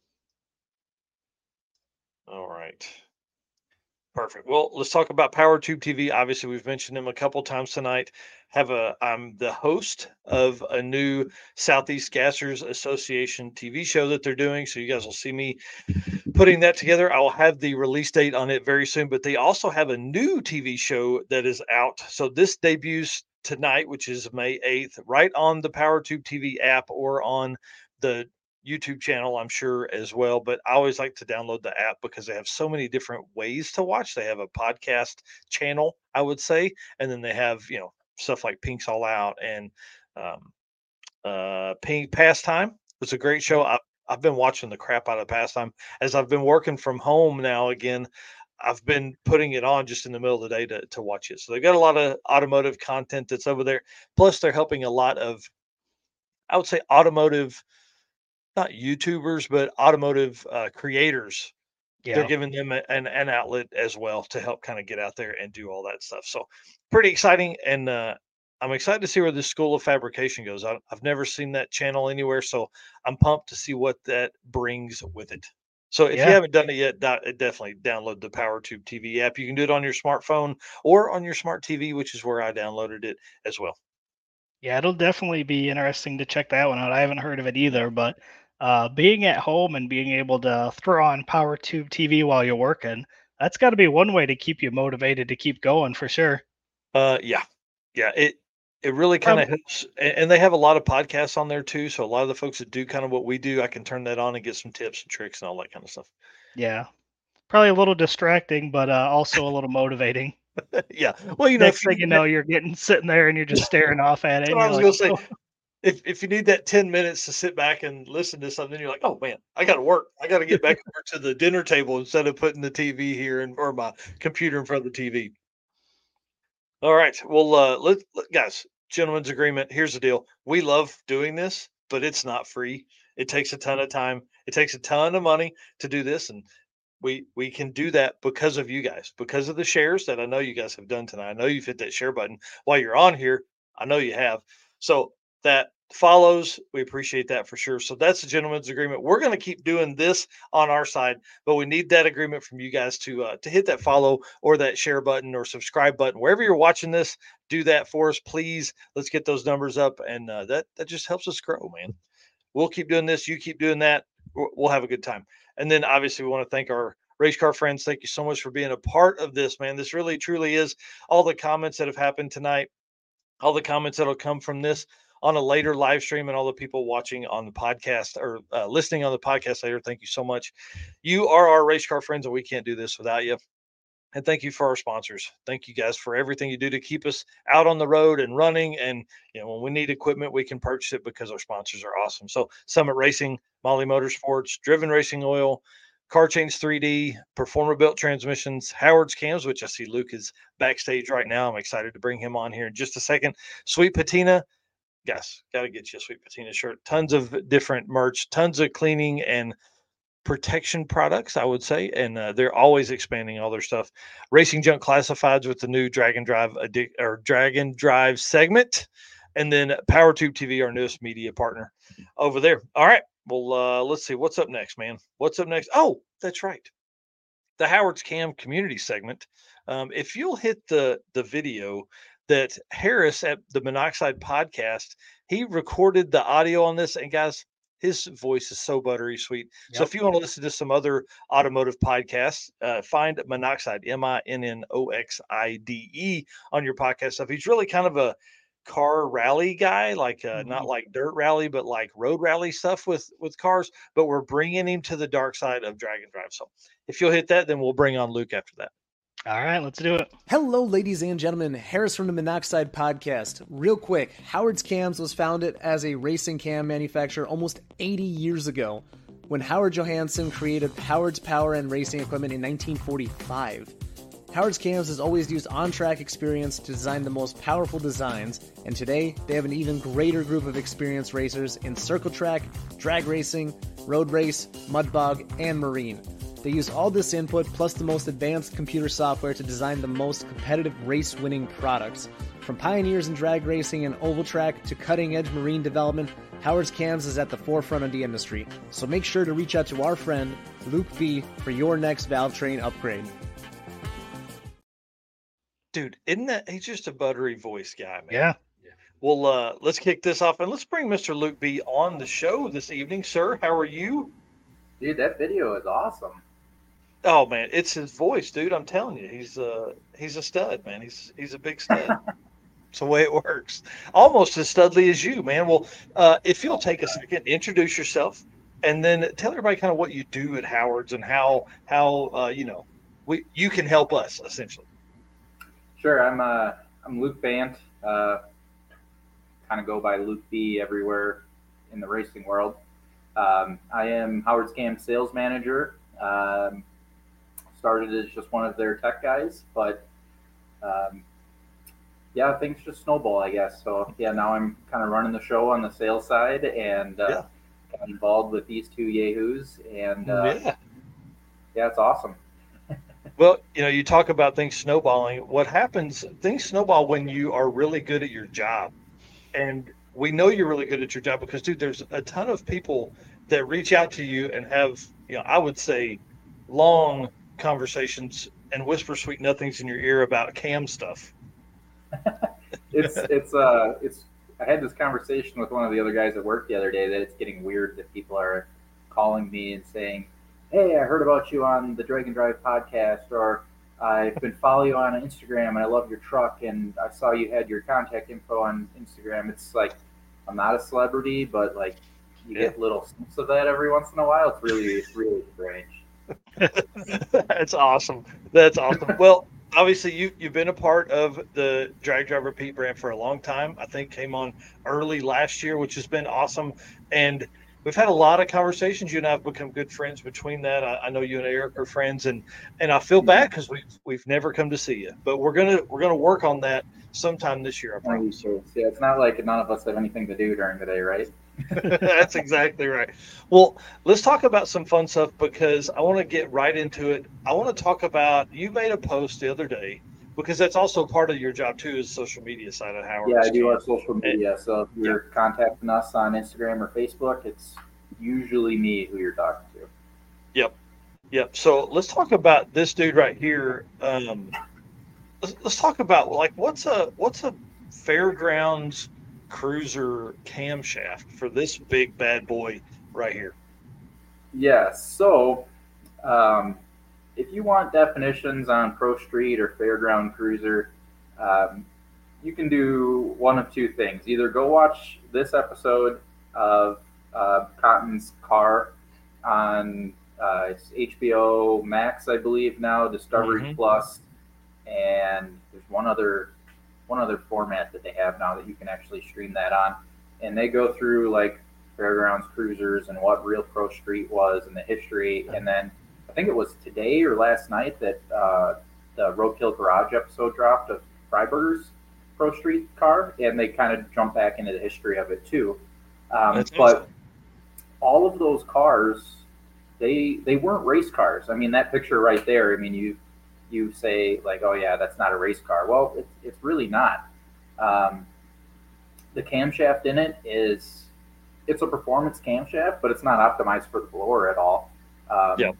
All right. Perfect. Well, let's talk about PowerTube T V. Obviously, we've mentioned them a couple times tonight. Have a I'm the host of a new Southeast Gassers Association T V show that they're doing. So you guys will see me putting that together. I will have the release date on it very soon. But they also have a new T V show that is out. So this debuts tonight, which is May eighth, right on the PowerTube T V app or on the YouTube channel, I'm sure, as well. But I always like to download the app because they have so many different ways to watch. They have a podcast channel, I would say, and then they have, you know, stuff like Pink's All Out and um, uh, Pink Pastime. It's a great show. I, I've been watching the crap out of Pastime as I've been working from home now again. I've been putting it on just in the middle of the day to, to watch it. So they've got a lot of automotive content that's over there. Plus, they're helping a lot of, I would say, automotive, not YouTubers, but automotive uh, creators. They're Yeah. giving them a- an, an outlet as well to help kind of get out there and do all that stuff. So pretty exciting. And uh, I'm excited to see where this School of Fabrication goes. I, I've never seen that channel anywhere. So I'm pumped to see what that brings with it. So if you Yeah. haven't done it yet, do- definitely download the PowerTube T V app. You can do it on your smartphone or on your smart T V, which is where I downloaded it as well. Yeah, it'll definitely be interesting to check that one out. I haven't heard of it either, but uh, being at home and being able to throw on PowerTube T V while you're working, that's got to be one way to keep you motivated to keep going for sure. Uh, yeah, yeah. It it really kind of Prob- helps, and, and they have a lot of podcasts on there too. So a lot of the folks that do kind of what we do, I can turn that on and get some tips and tricks and all that kind of stuff. yeah, probably a little distracting, but uh, also a little motivating. Yeah. Well, you know, Next if you thing you need know, that, you're getting sitting there and you're just staring off at it, that's and what I you're was like, gonna say. oh, If if you need that ten minutes to sit back and listen to something, you're like, oh man, I got to work. I got to get back over to the dinner table instead of putting the T V here and or my computer in front of the T V. All right. Well, uh, let, let guys, gentlemen's agreement. Here's the deal. We love doing this, but it's not free. It takes a ton of time. It takes a ton of money to do this, and we we can do that because of you guys, because of the shares that I know you guys have done tonight. I know you've hit that share button while you're on here. I know you have. So that follows. We appreciate that for sure. So that's a gentleman's agreement. We're going to keep doing this on our side, but we need that agreement from you guys to uh, to hit that follow or that share button or subscribe button wherever you're watching this. Do that for us, please. Let's get those numbers up, and uh, that that just helps us grow, man. We'll keep doing this. You keep doing that. We'll have a good time. And then obviously we want to thank our race car friends. Thank you so much for being a part of this, man. This really, truly is all the comments that have happened tonight, all the comments that'll come from this on a later live stream, and all the people watching on the podcast or uh, listening on the podcast later. Thank you so much. You are our race car friends, and we can't do this without you. And thank you for our sponsors. Thank you guys for everything you do to keep us out on the road and running. And, you know, when we need equipment, we can purchase it because our sponsors are awesome. So Summit Racing, Molly Motorsports, Driven Racing Oil, Car Change three D, Performer Built Transmissions, Howard's Cams, which I see Luke is backstage right now. I'm excited to bring him on here in just a second. Sweet Patina. Guys, got to get you a Sweet Patina shirt. Tons of different merch, tons of cleaning and protection products, I would say, and uh, they're always expanding all their stuff. Racing Junk Classifieds with the new Dragon Drive addic- or Dragon Drive segment, and then PowerTube T V, our newest media partner over there. All right, well, uh, let's see what's up next, man. What's up next? Oh, that's right, the Howard's Cam community segment. Um, if you'll hit the the video that Harris at the Monoxide podcast, he recorded the audio on this, and guys, his voice is so buttery sweet. Yep. So if you want to listen to some other automotive podcasts, uh, find Monoxide, M I N N O X I D E, on your podcast stuff. He's really kind of a car rally guy, like uh, mm-hmm. not like dirt rally, but like road rally stuff with, with cars. But we're bringing him to the dark side of Dragon Drive. So if you'll hit that, then we'll bring on Luke after that. All right, let's do it. Hello, ladies and gentlemen. Harris from the Monoxide Podcast. Real quick, Howard's Cams was founded as a racing cam manufacturer almost eighty years ago when Howard Johansson created Howard's Power and Racing Equipment in nineteen forty-five. Howard's Cams has always used on-track experience to design the most powerful designs, and today they have an even greater group of experienced racers in circle track, drag racing, road race, mud bog, and marine. They use all this input plus the most advanced computer software to design the most competitive race-winning products. From pioneers in drag racing and oval track to cutting-edge marine development, Howard's Cams is at the forefront of the industry. So make sure to reach out to our friend, Luke V, for your next valve train upgrade. Dude, isn't that, he's just a buttery voice guy, man. Yeah. Well, uh, let's kick this off, and let's bring Mister Luke V on the show this evening. Sir, how are you? Dude, that video is awesome. Oh man, it's his voice, dude. I'm telling you, he's uh he's a stud, man. He's he's a big stud. It's the way it works. Almost as studly as you, man. Well, uh, if you'll take a second, introduce yourself, and then tell everybody kind of what you do at Howard's and how how uh, you know we you can help us essentially. Sure, I'm uh I'm Luke Bant. Uh, kind of go by Luke B everywhere in the racing world. Um, I am Howard's Cam sales manager. Um, started as just one of their tech guys, but um, yeah, things just snowball, I guess. So yeah, now I'm kind of running the show on the sales side, and uh, yeah. got involved with these two yahoos, and uh, yeah. yeah, it's awesome. Well, you know, you talk about things snowballing. What happens? Things snowball when you are really good at your job, and we know you're really good at your job because, dude, there's a ton of people that reach out to you and have, you know, I would say, long conversations and whisper sweet nothings in your ear about cam stuff. it's it's uh it's I had this conversation with one of the other guys at work the other day that it's getting weird that people are calling me and saying, hey, I heard about you on the Dragon Drive podcast, or I've been following you on Instagram and I love your truck and I saw you had your contact info on Instagram. It's like, I'm not a celebrity, but like you yeah. get little snips of that every once in a while. It's really, it's really strange. That's awesome. That's awesome. Well, obviously you, you've been a part of the Drag Driver Pete brand for a long time. I think came on early last year, which has been awesome. And we've had a lot of conversations. You and I have become good friends between that. I, I know you and Eric are friends, and and I feel bad because we've we've never come to see you. But we're gonna we're gonna work on that sometime this year, I promise. Yeah, it's not like none of us have anything to do during the day, right? That's exactly right. Well, let's talk about some fun stuff because I want to get right into it. I want to talk about, you made a post the other day because that's also part of your job too, is social media side of Howard. Yeah, I do our social media. And, so if you're yeah. contacting us on Instagram or Facebook, it's usually me who you're talking to. Yep. Yep. So let's talk about this dude right here. Um, let's, let's talk about like, what's a, what's a fairgrounds cruiser camshaft for this big bad boy right here? Yeah, so um, if you want definitions on Pro Street or Fairground Cruiser, um, you can do one of two things. Either go watch this episode of uh, Cotton's Car on uh, it's H B O Max, I believe now, Discovery Mhm. Plus, and there's one other one other format that they have now that you can actually stream that on, and they go through like Fairgrounds Cruisers and what real Pro Street was and the history, and then I think it was today or last night that uh, the Roadkill Garage episode dropped of Freiburger's Pro Street car, and they kind of jump back into the history of it too. Um, That's but awesome. all of those cars, they they weren't race cars. I mean, that picture right there. I mean, you you say like, oh yeah, that's not a race car. Well, it, it's really not. Um, the camshaft in it is it's a performance camshaft, but it's not optimized for the blower at all. Um, Yep.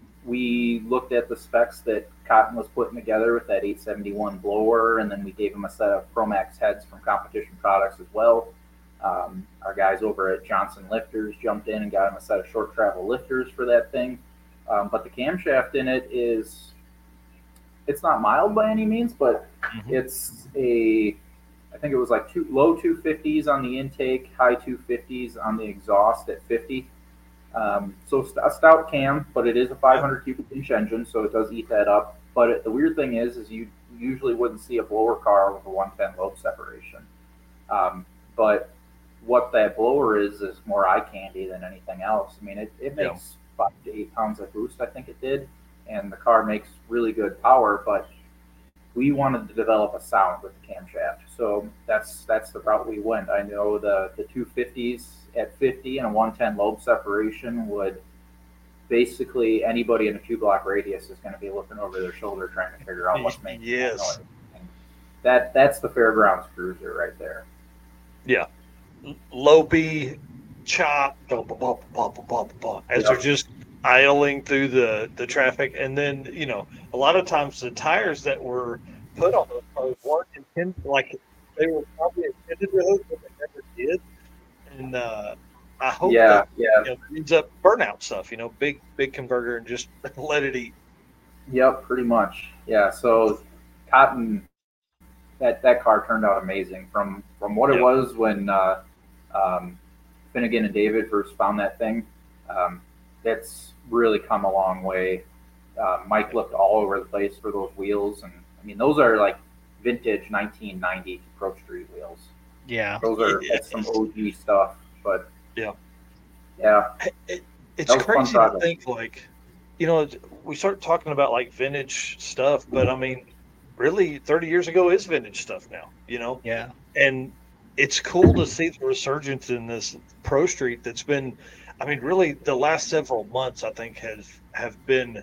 We looked at the specs that Cotton was putting together with that eight seventy-one blower, and then we gave him a set of Promax heads from Competition Products as well. Um, our guys over at Johnson Lifters jumped in and got him a set of short travel lifters for that thing. Um, but the camshaft in it is, it's not mild by any means, but Mhm. it's a, I think it was like two, low two fifties on the intake, high two fifties on the exhaust at fifty. Um, so st- a stout cam, but it is a five hundred cubic inch engine, so it does eat that up. But it, the weird thing is, is you usually wouldn't see a blower car with a one ten lobe separation. Um, but what that blower is is more eye candy than anything else. I mean, it, it Yeah. makes five to eight pounds of boost, I think it did, and the car makes really good power. But we wanted to develop a sound with the camshaft, so that's that's the route we went. I know the the two fifties at fifty and a one ten lobe separation would basically anybody in a two block radius is going to be looking over their shoulder trying to figure out what's making that Yes. noise. And that that's the Fairgrounds Cruiser right there. Yeah. Lopey, chop, blah, blah, blah, blah, blah, blah, blah, as Yeah. they're just idling through the, the traffic. And then, you know, a lot of times the tires that were put on those cars weren't intended, like they were probably intended to hook, but they never did. And uh, I hope Yeah, that yeah, you know, ends up burnout stuff, you know, big, big converter and just let it eat. yep, pretty much. Yeah, so Cotton, that that car turned out amazing from from what it Yep. was when uh, um, Finnegan and David first found that thing. Um, that's really come a long way. Uh, Mike looked all over the place for those wheels, and I mean those are like vintage nineteen ninety Pro Street wheels. Yeah. Those are that's some O G stuff, but Yeah. yeah, It, it's That was fun crazy to project. think, like, you know, we start talking about like vintage stuff, but I mean, really, thirty years ago is vintage stuff now, you know? Yeah. And it's cool to see the resurgence in this Pro Street that's been, I mean, really the last several months, I think, has have been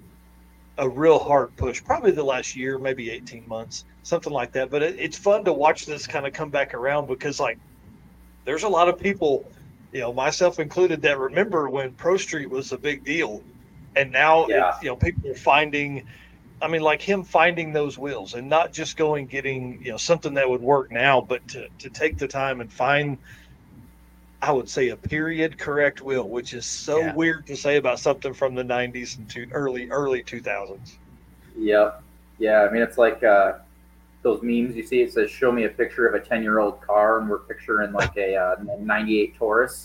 a real hard push. Probably the last year, maybe eighteen months, something like that. But it, it's fun to watch this kind of come back around because, like, there's a lot of people, you know, myself included, that remember when Pro Street was a big deal. And now, Yeah. it, you know, people are finding, I mean, like him finding those wheels and not just going getting, you know, something that would work now, but to, to take the time and find, I would say, a period correct wheel, which is so Yeah. weird to say about something from the nineties and to early, early two thousands. yep, yeah. I mean it's like uh, those memes you see. It says, "Show me a picture of a ten-year-old car," and we're picturing like a uh, ninety-eight Taurus.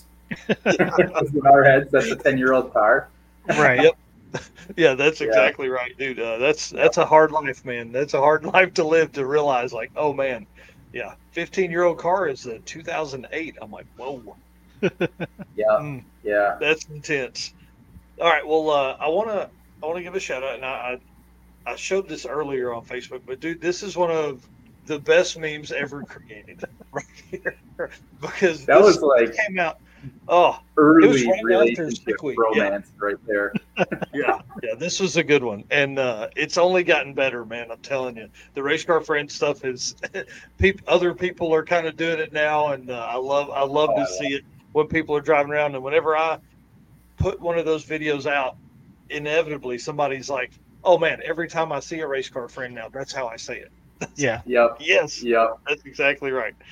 In our heads, that's a ten-year-old car. Right. Yep. Yeah, that's Yeah. exactly right, dude. Uh, that's that's a hard life, man. That's a hard life to live, to realize, like, oh man, yeah, fifteen year old car is a two thousand eight. I'm like, whoa, Yeah, mm, yeah, that's intense. All right, well, uh, I wanna I wanna give a shout out, and I, I I showed this earlier on Facebook, but dude, this is one of the best memes ever created, right here, because that this was like came out. Oh, early right after relationship Sick Week, romance right there. yeah, yeah, this was a good one, and uh, it's only gotten better, man. I'm telling you, the race car friend stuff is, peop other people are kind of doing it now, and uh, I love, I love Oh, to see it when people are driving around. And whenever I put one of those videos out, inevitably somebody's like, "Oh man!" Every time I see a race car friend now, that's how I say it. Yeah. Yep, Yes, yep. that's exactly right.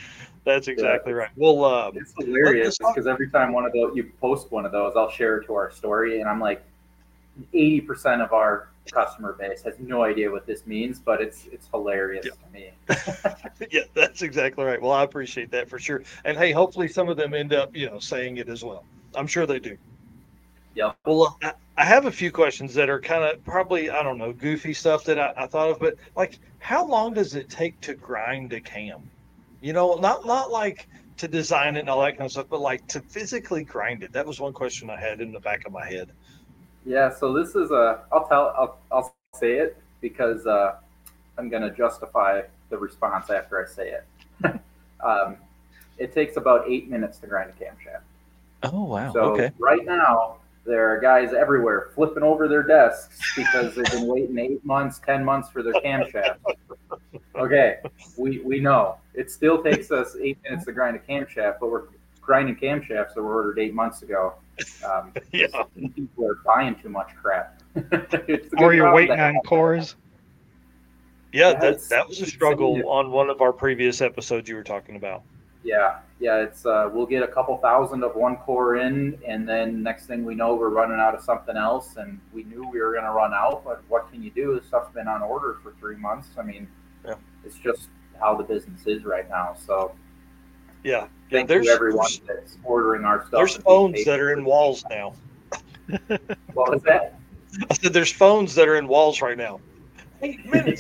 That's exactly right. Well, um, it's hilarious let's talk- because every time one of those you post one of those, I'll share it to our story, and I'm like, eighty percent of our customer base has no idea what this means, but it's it's hilarious Yeah. to me. yeah, that's exactly right. Well, I appreciate that for sure. And hey, hopefully some of them end up, you know, saying it as well. I'm sure they do. Yeah. Well, I, I have a few questions that are kind of probably, I don't know, goofy stuff that I, I thought of, but like, how long does it take to grind a cam? You know, not not like to design it and all that kind of stuff, but like to physically grind it. That was one question I had in the back of my head. Yeah, so this is a. I'll tell. I'll, I'll say it because uh, I'm going to justify the response after I say it. um, it takes about eight minutes to grind a camshaft. Oh wow! So okay. right now there are guys everywhere flipping over their desks because they've been waiting eight months, ten months for their camshaft. Okay, we we know it still takes us eight minutes to grind a camshaft, but we're grinding camshafts that were ordered eight months ago. Um, Yeah. People are buying too much crap. It's a good Or you're problem waiting to on have. cores. Yeah, Yeah, that it's- that was a it's struggle insane. on one of our previous episodes you were talking about. Yeah, yeah. It's uh, we'll get a couple thousand of one core in, and then next thing we know, we're running out of something else. And we knew we were going to run out, but what can you do? This stuff's been on order for three months. I mean, Yeah. it's just how the business is right now. So Yeah, yeah. thank There's you everyone there's, that's ordering our stuff. there's and being phones that are in patient. walls now. What was that? I said there's phones that are in walls right now. Eight minutes.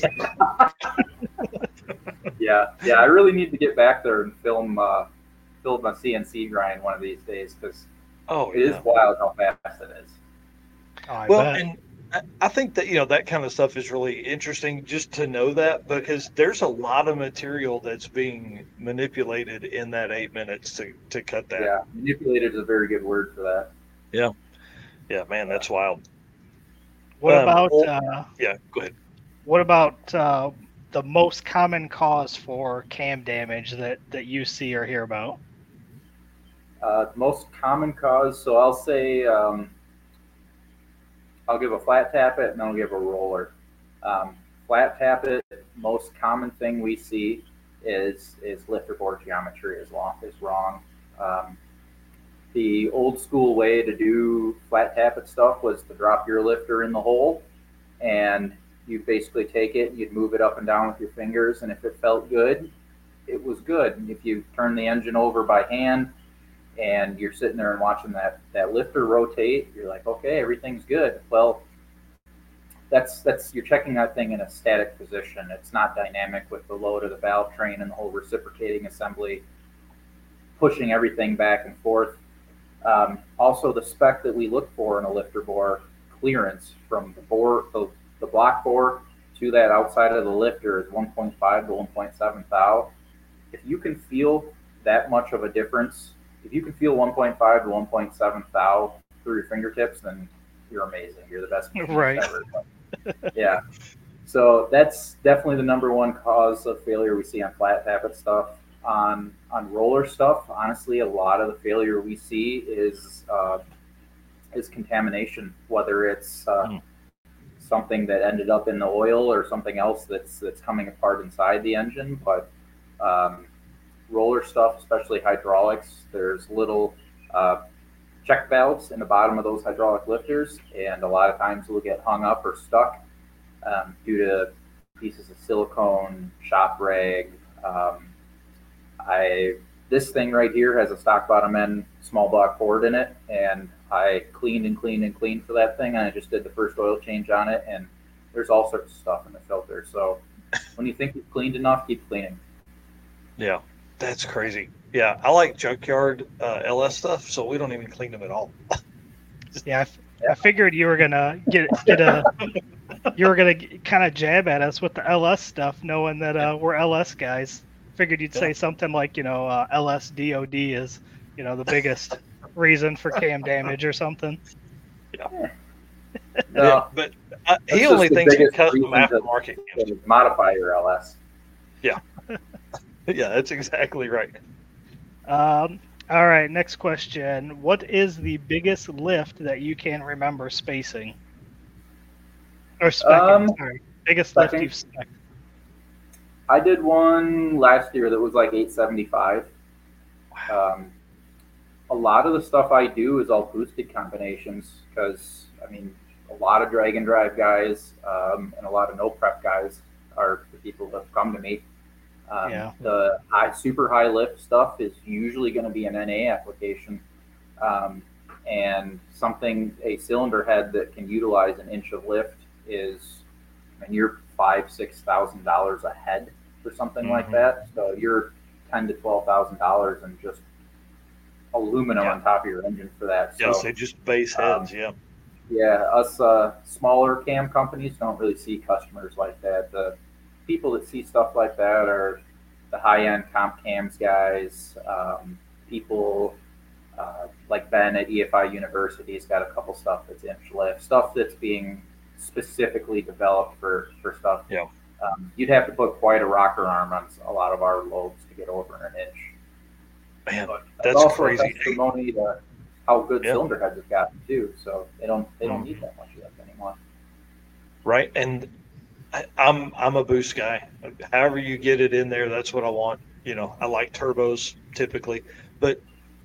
Yeah, yeah. I really need to get back there and film uh, film my C N C grind one of these days because Oh it is yeah. wild how fast it is. Oh, I Well, bet. and I- I think that you know that kind of stuff is really interesting just to know that because there's a lot of material that's being manipulated in that eight minutes to to cut that. Yeah, manipulated is a very good word for that. Yeah, man, that's wild. What um, about well- uh, Yeah, go ahead. what about uh, the most common cause for cam damage that, that you see or hear about? Uh, most common cause, so I'll say um, I'll give a flat tap it and I'll give a roller. Um, flat tap it, most common thing we see is is lifter board geometry is long is wrong. Um, the old school way to do flat tap it stuff was to drop your lifter in the hole and you basically take it, you'd move it up and down with your fingers, and if it felt good, it was good. And if you turn the engine over by hand and you're sitting there and watching that, that lifter rotate, you're like, okay, everything's good. Well, that's that's you're checking that thing in a static position. It's not dynamic with the load of the valve train and the whole reciprocating assembly, pushing everything back and forth. Um, also, the spec that we look for in a lifter bore clearance from the bore, the, the block bore to that outside of the lifter is one point five to one point seven thou. If you can feel that much of a difference, if you can feel one point five to one point seven thou through your fingertips, then you're amazing. You're the best machinist Right. ever. Yeah. So that's definitely the number one cause of failure we see on flat tappet stuff. On on roller stuff, honestly, a lot of the failure we see is uh, is contamination, whether it's uh, Mm. something that ended up in the oil or something else that's that's coming apart inside the engine. But um, roller stuff, especially hydraulics, there's little uh, check valves in the bottom of those hydraulic lifters, and a lot of times we'll get hung up or stuck um, due to pieces of silicone, shop rag. Um, I this thing right here has a stock bottom end small block board in it, and I cleaned and cleaned and cleaned for that thing, and I just did the first oil change on it, and there's all sorts of stuff in the filter. So when you think you've cleaned enough, keep cleaning. Yeah, that's crazy. Yeah, I like junkyard uh, L S stuff, so we don't even clean them at all. Yeah, I, f- I figured you were gonna get get a you were gonna kind of jab at us with the L S stuff, knowing that uh, we're L S guys. Figured you'd say Yeah. something like, you know, uh, L S D O D is, you know, the biggest reason for cam damage or something. No, Yeah, but uh, That's he only just the thinks in biggest custom reason to- aftermarket. to modify your L S. Yeah, that's exactly right. Um, all right, next question. What is the biggest lift that you can remember spacing? Or specking, Um, sorry. Biggest lift specking. you've spec. I did one last year that was like eight seventy-five. Um, a lot of the stuff I do is all boosted combinations because, I mean, a lot of drag and drive guys um, and a lot of no prep guys are the people that come to me. Um, Yeah. The high, super high lift stuff is usually going to be an N A application, um, and something a cylinder head that can utilize an inch of lift is, I mean, you're five six thousand dollars a head for something like Mhm. that. So you're ten to twelve thousand dollars and just aluminum Yeah. on top of your engine for that. Yeah, So so just base um, heads. Yeah. yeah, us uh, smaller cam companies don't really see customers like that. The people that see stuff like that are the high-end comp cams guys, um, people uh, like Ben at E F I University has got a couple stuff that's inch lift, stuff that's being specifically developed for, for stuff. Yeah. Um, you'd have to put quite a rocker arm on a lot of our lobes to get over an inch. Man, But that's also crazy. a testimony to how good Yeah. cylinder heads have gotten too. So they don't they don't Mhm. need that much lift anymore. Right. And I, I'm I'm a boost guy. However you get it in there, that's what I want. You know, I like turbos typically, but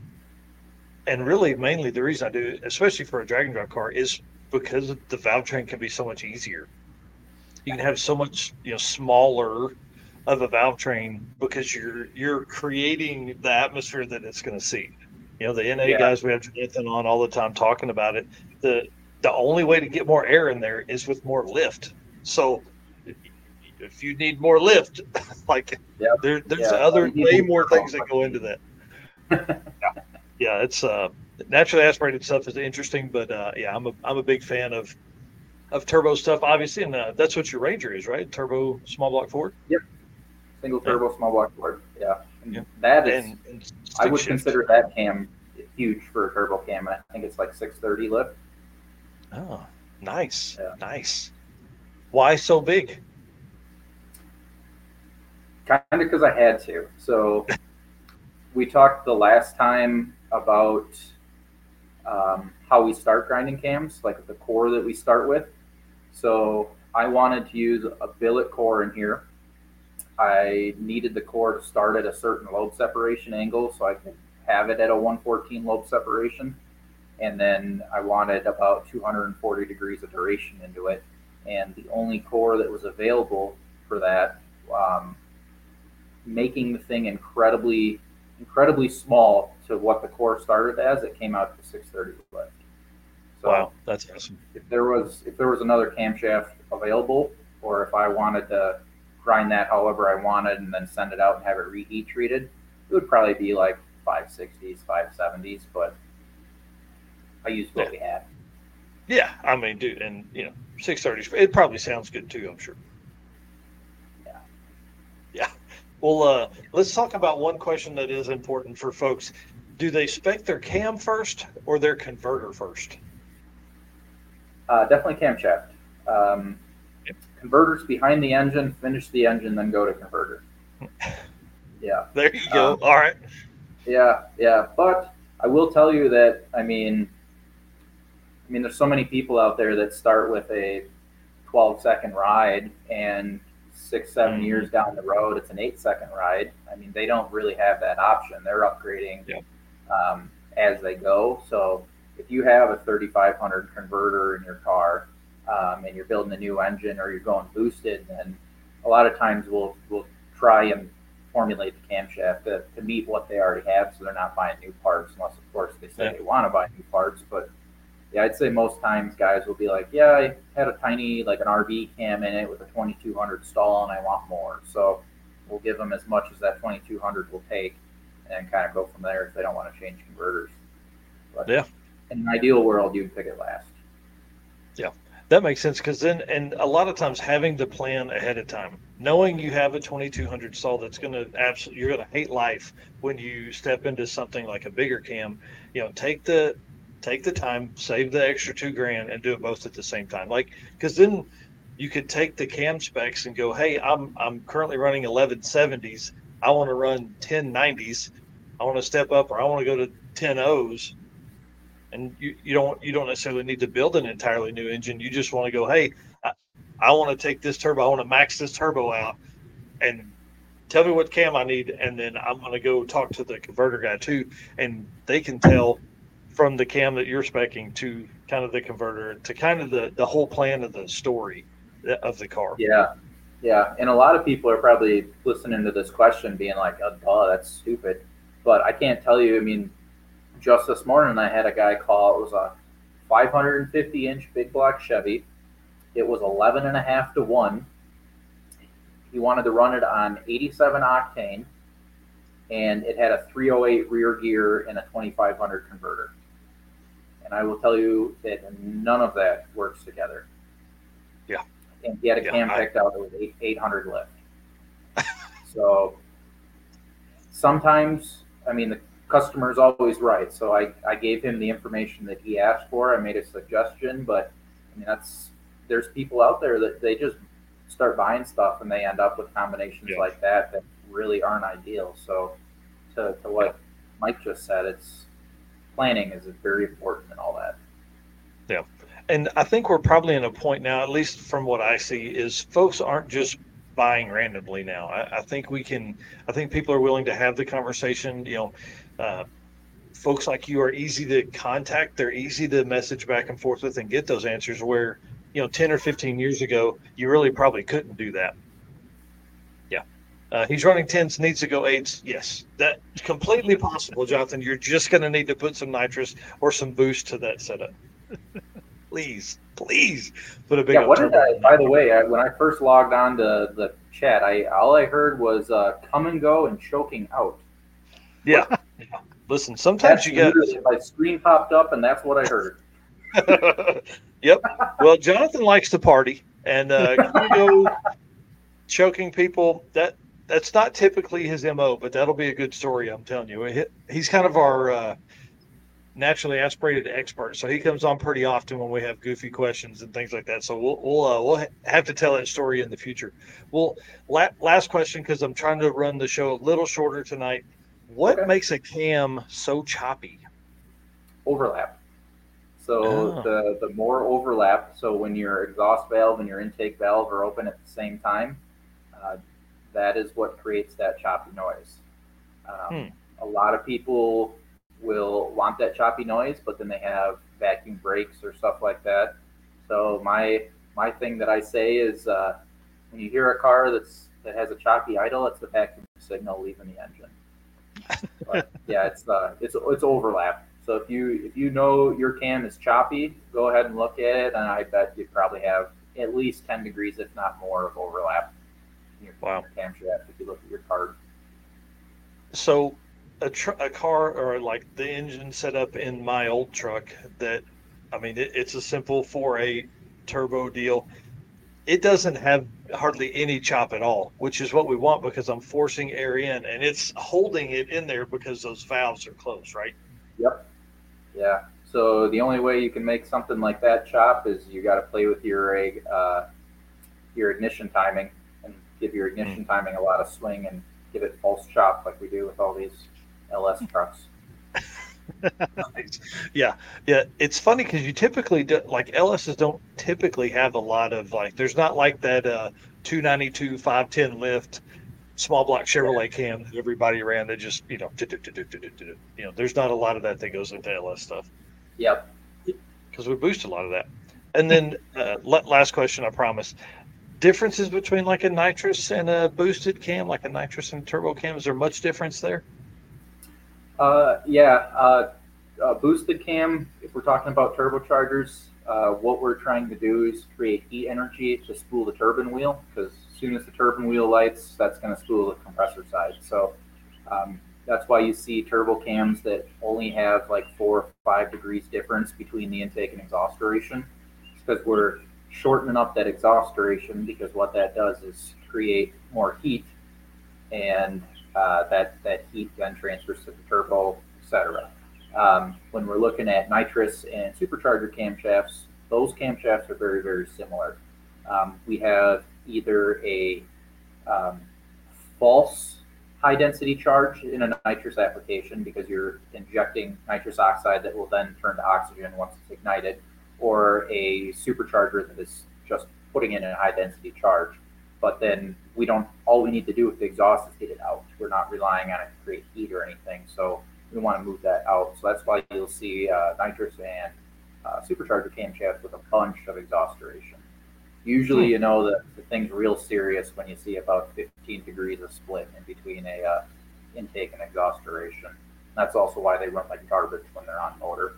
and really mainly the reason I do it, especially for a drag and drive car, is because the valve train can be so much easier. You can have so much, you know, smaller of a valve train because you're you're creating the atmosphere that it's going to see. You know, the N A Yeah. guys, we have Jonathan on all the time talking about it. The the only way to get more air in there is with more lift. So if you need more lift, like Yep. there there's Yeah. other You need way more more things that go into that. yeah. yeah, it's uh naturally aspirated stuff is interesting, but uh yeah, I'm a I'm a big fan of of turbo stuff, obviously, and uh, that's what your Ranger is, right? Turbo small block Ford. Single turbo small block Ford. Yeah. And Yeah. that is And, and I stick would shift. consider that cam huge for a turbo cam. I think it's like six thirty lift. Oh, nice, Yeah. nice. Why so big? Kind of because I had to. So we talked the last time about um, how we start grinding cams, like the core that we start with. So I wanted to use a billet core in here. I needed the core to start at a certain lobe separation angle so I could have it at a one fourteen lobe separation. And then I wanted about two hundred forty degrees of duration into it. And the only core that was available for that, um, making the thing incredibly, incredibly small to what the core started as, it came out to six thirty lift. So Wow, that's awesome. if there was if there was another camshaft available, or if I wanted to grind that however I wanted and then send it out and have it reheat treated, it would probably be like five sixties, five seventies, but I used what Yeah. we had. Yeah, I mean, dude, and you know, six thirty. It probably sounds good too. I'm sure. Yeah. Yeah. Well, uh, let's talk about one question that is important for folks. Do they spec their cam first or their converter first? Uh, definitely camshaft. Um, Yep. Converters behind the engine, finish the engine, then go to converter. Yeah. There you go. Um, All right. Yeah, yeah, but I will tell you that I mean, I mean, there's so many people out there that start with a twelve second ride, and six, seven Mhm. years down the road, it's an eight second ride. I mean, they don't really have that option. They're upgrading Yep. um, as they go. So if you have a thirty-five hundred converter in your car, um, and you're building a new engine or you're going boosted, then a lot of times we'll we'll try and formulate the camshaft to, to meet what they already have, so they're not buying new parts, unless of course they say Yeah. they want to buy new parts. But yeah, I'd say most times guys will be like, yeah, I had a tiny like an R V cam in it with a twenty-two hundred stall, and I want more. So we'll give them as much as that twenty-two hundred will take, and kind of go from there if they don't want to change converters. But Yeah. in an ideal world, you'd pick it last. That makes sense because then, and a lot of times having the plan ahead of time, knowing you have a twenty-two hundred stall that's going to absolutely, you're going to hate life when you step into something like a bigger cam. You know, take the take the time, save the extra two grand, and do it both at the same time. Like, because then you could take the cam specs and go, hey, I'm I'm currently running eleven seventies. I want to run ten nineties. I want to step up, or I want to go to ten O's. And you, you don't you don't necessarily need to build an entirely new engine. You just want to go, hey, I, I want to take this turbo, I want to max this turbo out, and tell me what cam I need, and then I'm going to go talk to the converter guy too, and they can tell from the cam that you're speccing to kind of the converter to kind of the, the whole plan of the story of the car. Yeah. Yeah. And a lot of people are probably listening to this question being like, oh, duh, that's stupid. But I can't tell you, I mean, just this morning I had a guy call. It was a five hundred fifty inch big block Chevy. It was eleven and a half to one. He wanted to run it on eighty-seven octane, and it had a three oh eight rear gear and a twenty-five hundred converter. And I will tell you that none of that works together. Yeah. And he had a yeah, cam I, picked out that was eight, eight hundred lift. So sometimes, I mean, the customer's always right. So I, I gave him the information that he asked for. I made a suggestion, but I mean, that's, there's people out there that they just start buying stuff and they end up with combinations yeah. like that that really aren't ideal. So to, to what Mike just said, it's planning is very important and all that. Yeah. And I think we're probably in a point now, at least from what I see, is folks aren't just buying randomly now. I, I think we can, I think people are willing to have the conversation. You know, uh, folks like you are easy to contact. They're easy to message back and forth with and get those answers where, you know, ten or fifteen years ago, you really probably couldn't do that. Yeah. Uh, he's running tens, needs to go eights. Yes, that's completely possible, Jonathan. You're just going to need to put some nitrous or some boost to that setup. Please, please put a big. Yeah, what did I, by the way, I, when I first logged on to the chat, I all I heard was uh, come and go and choking out. Yeah. yeah. Listen, sometimes that's you get. My screen popped up and that's what I heard. Yep. Well, Jonathan likes to party, and uh, come and go choking people. That that's not typically his M O, but that'll be a good story. I'm telling you, he's kind of our uh, naturally aspirated expert, so he comes on pretty often when we have goofy questions and things like that. So we'll we'll uh, we'll have to tell that story in the future. Well, la- last question, because I'm trying to run the show a little shorter tonight. What okay. makes a cam so choppy? Overlap. So oh. the the more overlap, so when your exhaust valve and your intake valve are open at the same time, uh, that is what creates that choppy noise. Um, hmm. A lot of people will want that choppy noise, but then they have vacuum brakes or stuff like that. So my my thing that I say is uh, when you hear a car that's that has a choppy idle, it's the vacuum signal leaving the engine. But yeah, it's uh, it's it's overlap. So if you if you know your cam is choppy, go ahead and look at it, and I bet you probably have at least ten degrees, if not more, of overlap in your, wow. your camshaft if you look at your card. So a, tr- a car or like the engine setup in my old truck that, I mean, it, it's a simple four eight turbo deal. It doesn't have hardly any chop at all, which is what we want because I'm forcing air in, and it's holding it in there because those valves are closed, right? Yep. Yeah. So the only way you can make something like that chop is you got to play with your uh, your ignition timing and give your ignition mm-hmm. timing a lot of swing and give it false chop like we do with all these L S trucks. yeah, yeah. It's funny because you typically do, like L S's don't typically have a lot of like. There's not like that uh, two ninety-two five ten lift small block Chevrolet cam that everybody ran that just, you know, you know, there's not a lot of that that goes into L S stuff. Yep. Because we boost a lot of that. And then uh, last question, I promise. Differences between like a nitrous and a boosted cam, like a nitrous and turbo cam, is there much difference there? Uh, yeah. Uh, uh, boosted cam, if we're talking about turbochargers, uh, what we're trying to do is create heat energy to spool the turbine wheel, because as soon as the turbine wheel lights, that's going to spool the compressor side. So um, that's why you see turbo cams that only have like four or five degrees difference between the intake and exhaust duration. It's because we're shortening up that exhaust duration, because what that does is create more heat, and uh, that, that heat then transfers to the turbo, et cetera. Um, when we're looking at nitrous and supercharger camshafts, those camshafts are very, very similar. Um, we have either a um, false high density charge in a nitrous application because you're injecting nitrous oxide that will then turn to oxygen once it's ignited, or a supercharger that is just putting in a high density charge. but then we don't, all we need to do with the exhaust is get it out. We're not relying on it to create heat or anything. So we want to move that out. So that's why you'll see uh, nitrous and uh, supercharger camshafts with a bunch of exhaust duration. Usually, you know that the thing's real serious when you see about fifteen degrees of split in between a uh, intake and exhaust duration. That's also why they run like garbage when they're on motor.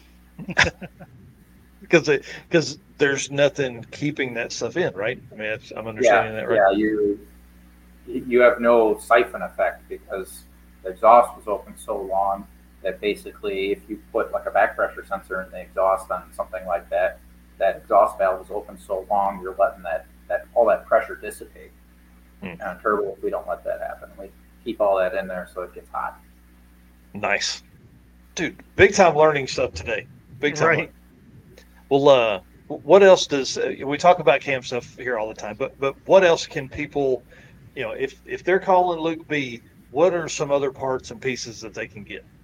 Because because there's nothing keeping that stuff in, right? I mean, it's, I'm understanding yeah, that, right? Yeah, you you have no siphon effect because the exhaust was open so long that basically if you put like a back pressure sensor in the exhaust on something like that, that exhaust valve is open so long, you're letting that, that all that pressure dissipate. Hmm. And on turbo, we don't let that happen. We keep all that in there so it gets hot. Nice. Dude, big time learning stuff today. Big time. Right. Well, uh, what else does, uh, we talk about cam stuff here all the time, but but what else can people, you know, if, if they're calling Luke B, what are some other parts and pieces that they can get?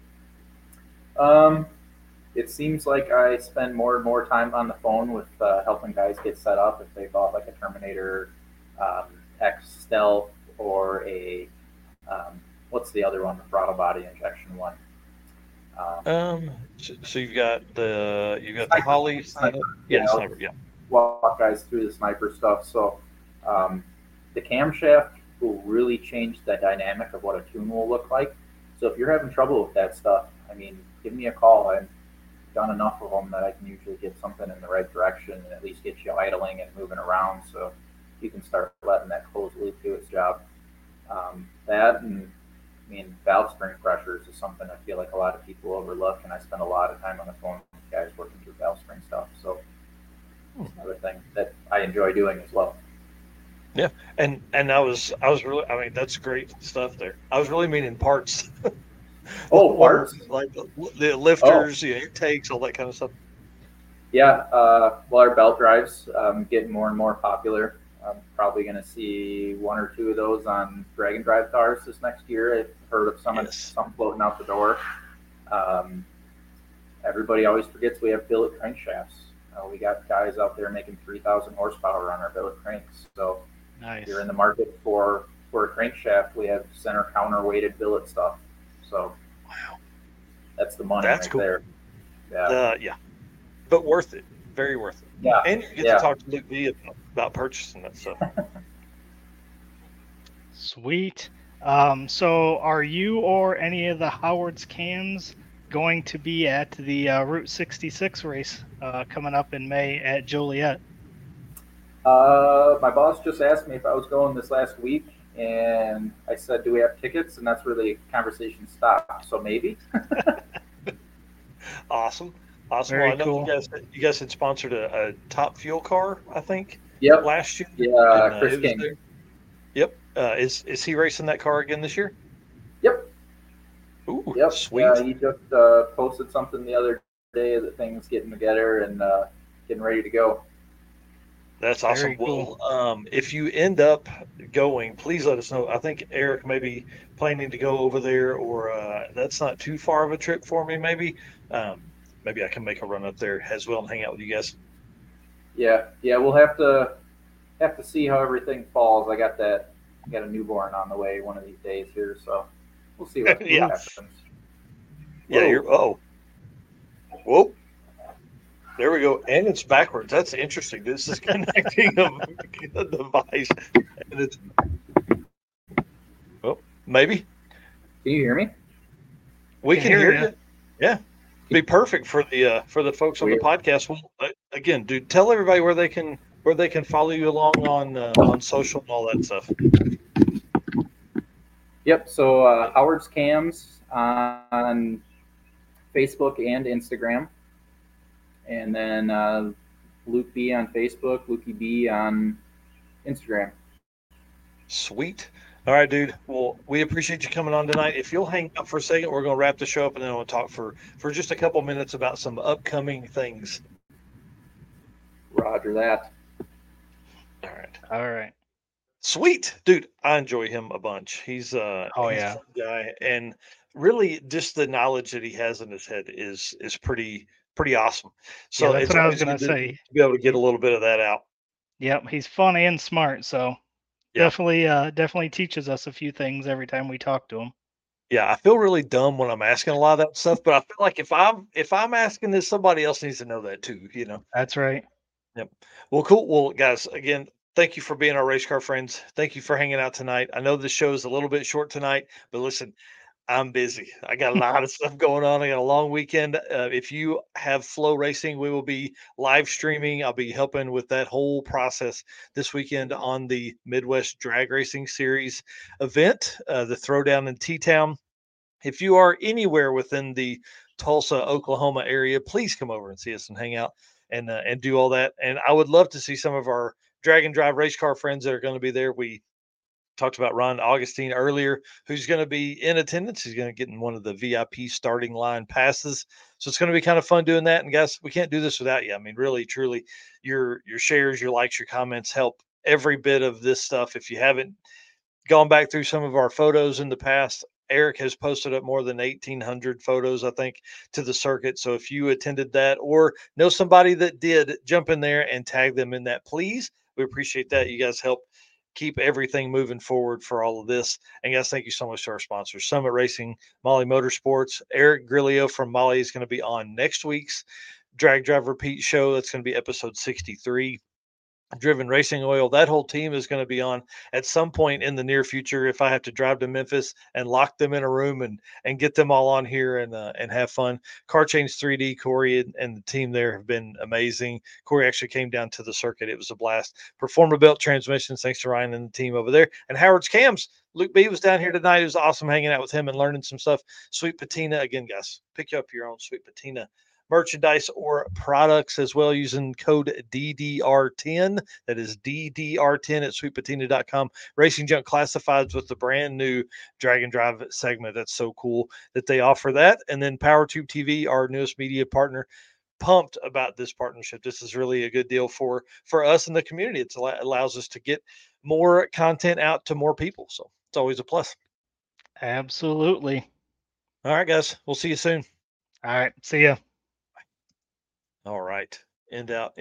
Um, It seems like I spend more and more time on the phone with uh, helping guys get set up if they bought like a Terminator um, X Stealth or a, um, what's the other one, the throttle body injection one? Um, um so, so you've got the, you've got sniper, the Holley, sniper, yeah, yeah, sniper, yeah. Walk guys through the sniper stuff. So um, the camshaft will really change the dynamic of what a tune will look like. So if you're having trouble with that stuff, I mean, give me a call. I'm done enough of them that I can usually get something in the right direction and at least get you idling and moving around so you can start letting that closed loop do its job. Um, that and I mean, valve spring pressures is something I feel like a lot of people overlook, and I spend a lot of time on the phone with guys working through valve spring stuff. So it's another thing that I enjoy doing as well. Yeah, and and I was I was really I mean that's great stuff there. I was really meaning parts. Oh, parts like the, the lifters, oh. the intakes, all that kind of stuff. Yeah, uh, well, our belt drives um, getting more and more popular. I'm probably going to see one or two of those on Dragon Drive cars this next year. I've heard of some yes. some floating out the door. Um, everybody always forgets we have billet crankshafts. Uh, we got guys out there making three thousand horsepower on our billet cranks. So nice. If you're in the market for for a crankshaft, we have center counter-weighted billet stuff. So wow, that's the money that's right cool. there. Yeah, uh, yeah, but worth it. Very worth it. Yeah, and you get yeah. to talk to Luke B about, about purchasing that stuff. Sweet. Um, so, are you or any of the Howard's cams going to be at the uh, Route sixty-six race uh, coming up in May at Joliet? Uh, my boss just asked me if I was going this last week. And I said, do we have tickets? And that's where the conversation stopped. So maybe. Awesome. Awesome. Very well, I know cool. you guys, you guys had sponsored a, a Top Fuel car, I think, yep. last year. Yeah, and, uh, Chris King. There. Yep. Uh, is is he racing that car again this year? Yep. Ooh, yep. sweet. Yeah, he just uh, posted something the other day that things getting together and uh, getting ready to go. That's awesome. Very cool. Well, um, if you end up going, please let us know. I think Eric may be planning to go over there, or uh, that's not too far of a trip for me. Maybe, um, maybe I can make a run up there as well and hang out with you guys. Yeah, yeah, we'll have to have to see how everything falls. I got that, I got a newborn on the way one of these days here, so we'll see what yeah. happens. Yeah, you're. Oh, whoa. There we go, and it's backwards. That's interesting. This is connecting a, a device, and it's well, maybe. Can you hear me? We can can, hear hear you. you. Yeah, be perfect for the uh, for the folks on the podcast. Well, uh, again, dude, tell everybody where they can where they can follow you along on uh, on social and all that stuff. Yep. So uh, Howard's Cams on Facebook and Instagram. And then uh, Luke B on Facebook, Lukey B on Instagram. Sweet. All right, dude. Well, we appreciate you coming on tonight. If you'll hang out for a second, we're going to wrap the show up, and then we'll talk for, for just a couple minutes about some upcoming things. Roger that. All right. All right. Sweet. Dude, I enjoy him a bunch. He's, uh, oh, he's yeah. a fun guy, and really just the knowledge that he has in his head is is pretty – pretty awesome. So yeah, that's it's what I was going to say. To be able to get a little bit of that out. Yep, he's fun and smart, so Yeah. definitely, uh, definitely teaches us a few things every time we talk to him. Yeah, I feel really dumb when I'm asking a lot of that stuff, but I feel like if I'm if I'm asking this, somebody else needs to know that too, you know? That's right. Yep. Well, cool. Well, guys, again, thank you for being our race car friends. Thank you for hanging out tonight. I know this show is a little bit short tonight, but listen, I'm busy. I got a lot of stuff going on. I got a long weekend. Uh, if you have Flow Racing, we will be live streaming. I'll be helping with that whole process this weekend on the Midwest Drag Racing Series event, uh, the Throwdown in T Town. If you are anywhere within the Tulsa, Oklahoma area, please come over and see us and hang out and uh, and do all that. And I would love to see some of our drag and drive race car friends that are going to be there. We talked about Ron Augustine earlier, who's going to be in attendance. He's going to get in one of the V I P starting line passes. So it's going to be kind of fun doing that. And guys, we can't do this without you. I mean, really, truly, your your shares, your likes, your comments help every bit of this stuff. If you haven't gone back through some of our photos in the past, Eric has posted up more than eighteen hundred photos, I think, to the circuit. So if you attended that or know somebody that did, jump in there and tag them in that, please. We appreciate that. You guys help keep everything moving forward for all of this. And guys, thank you so much to our sponsors, Summit Racing, Molly Motorsports. Eric Grillo from Molly is going to be on next week's Drag Drive Repeat show. That's going to be episode sixty-three. Driven Racing Oil. That whole team is going to be on at some point in the near future. If I have to drive to Memphis and lock them in a room and and get them all on here and uh, and have fun. Car Change three D, Corey and, and the team there have been amazing. Corey actually came down to the circuit. It was a blast. Performer Belt Transmissions, thanks to Ryan and the team over there. And Howard's Cams. Luke B was down here tonight. It was awesome hanging out with him and learning some stuff. Sweet Patina, again, guys, pick you up your own Sweet Patina merchandise or products as well using code D D R ten. That is D D R ten at sweet patina dot com. Racing Junk Classifieds with the brand new Drag and Drive segment. That's so cool that they offer that. And then PowerTube T V, our newest media partner. Pumped about this partnership. This is really a good deal for for us in the community. It's, it allows us to get more content out to more people. So it's always a plus. Absolutely. All right, guys. We'll see you soon. All right. See ya. All right. End out.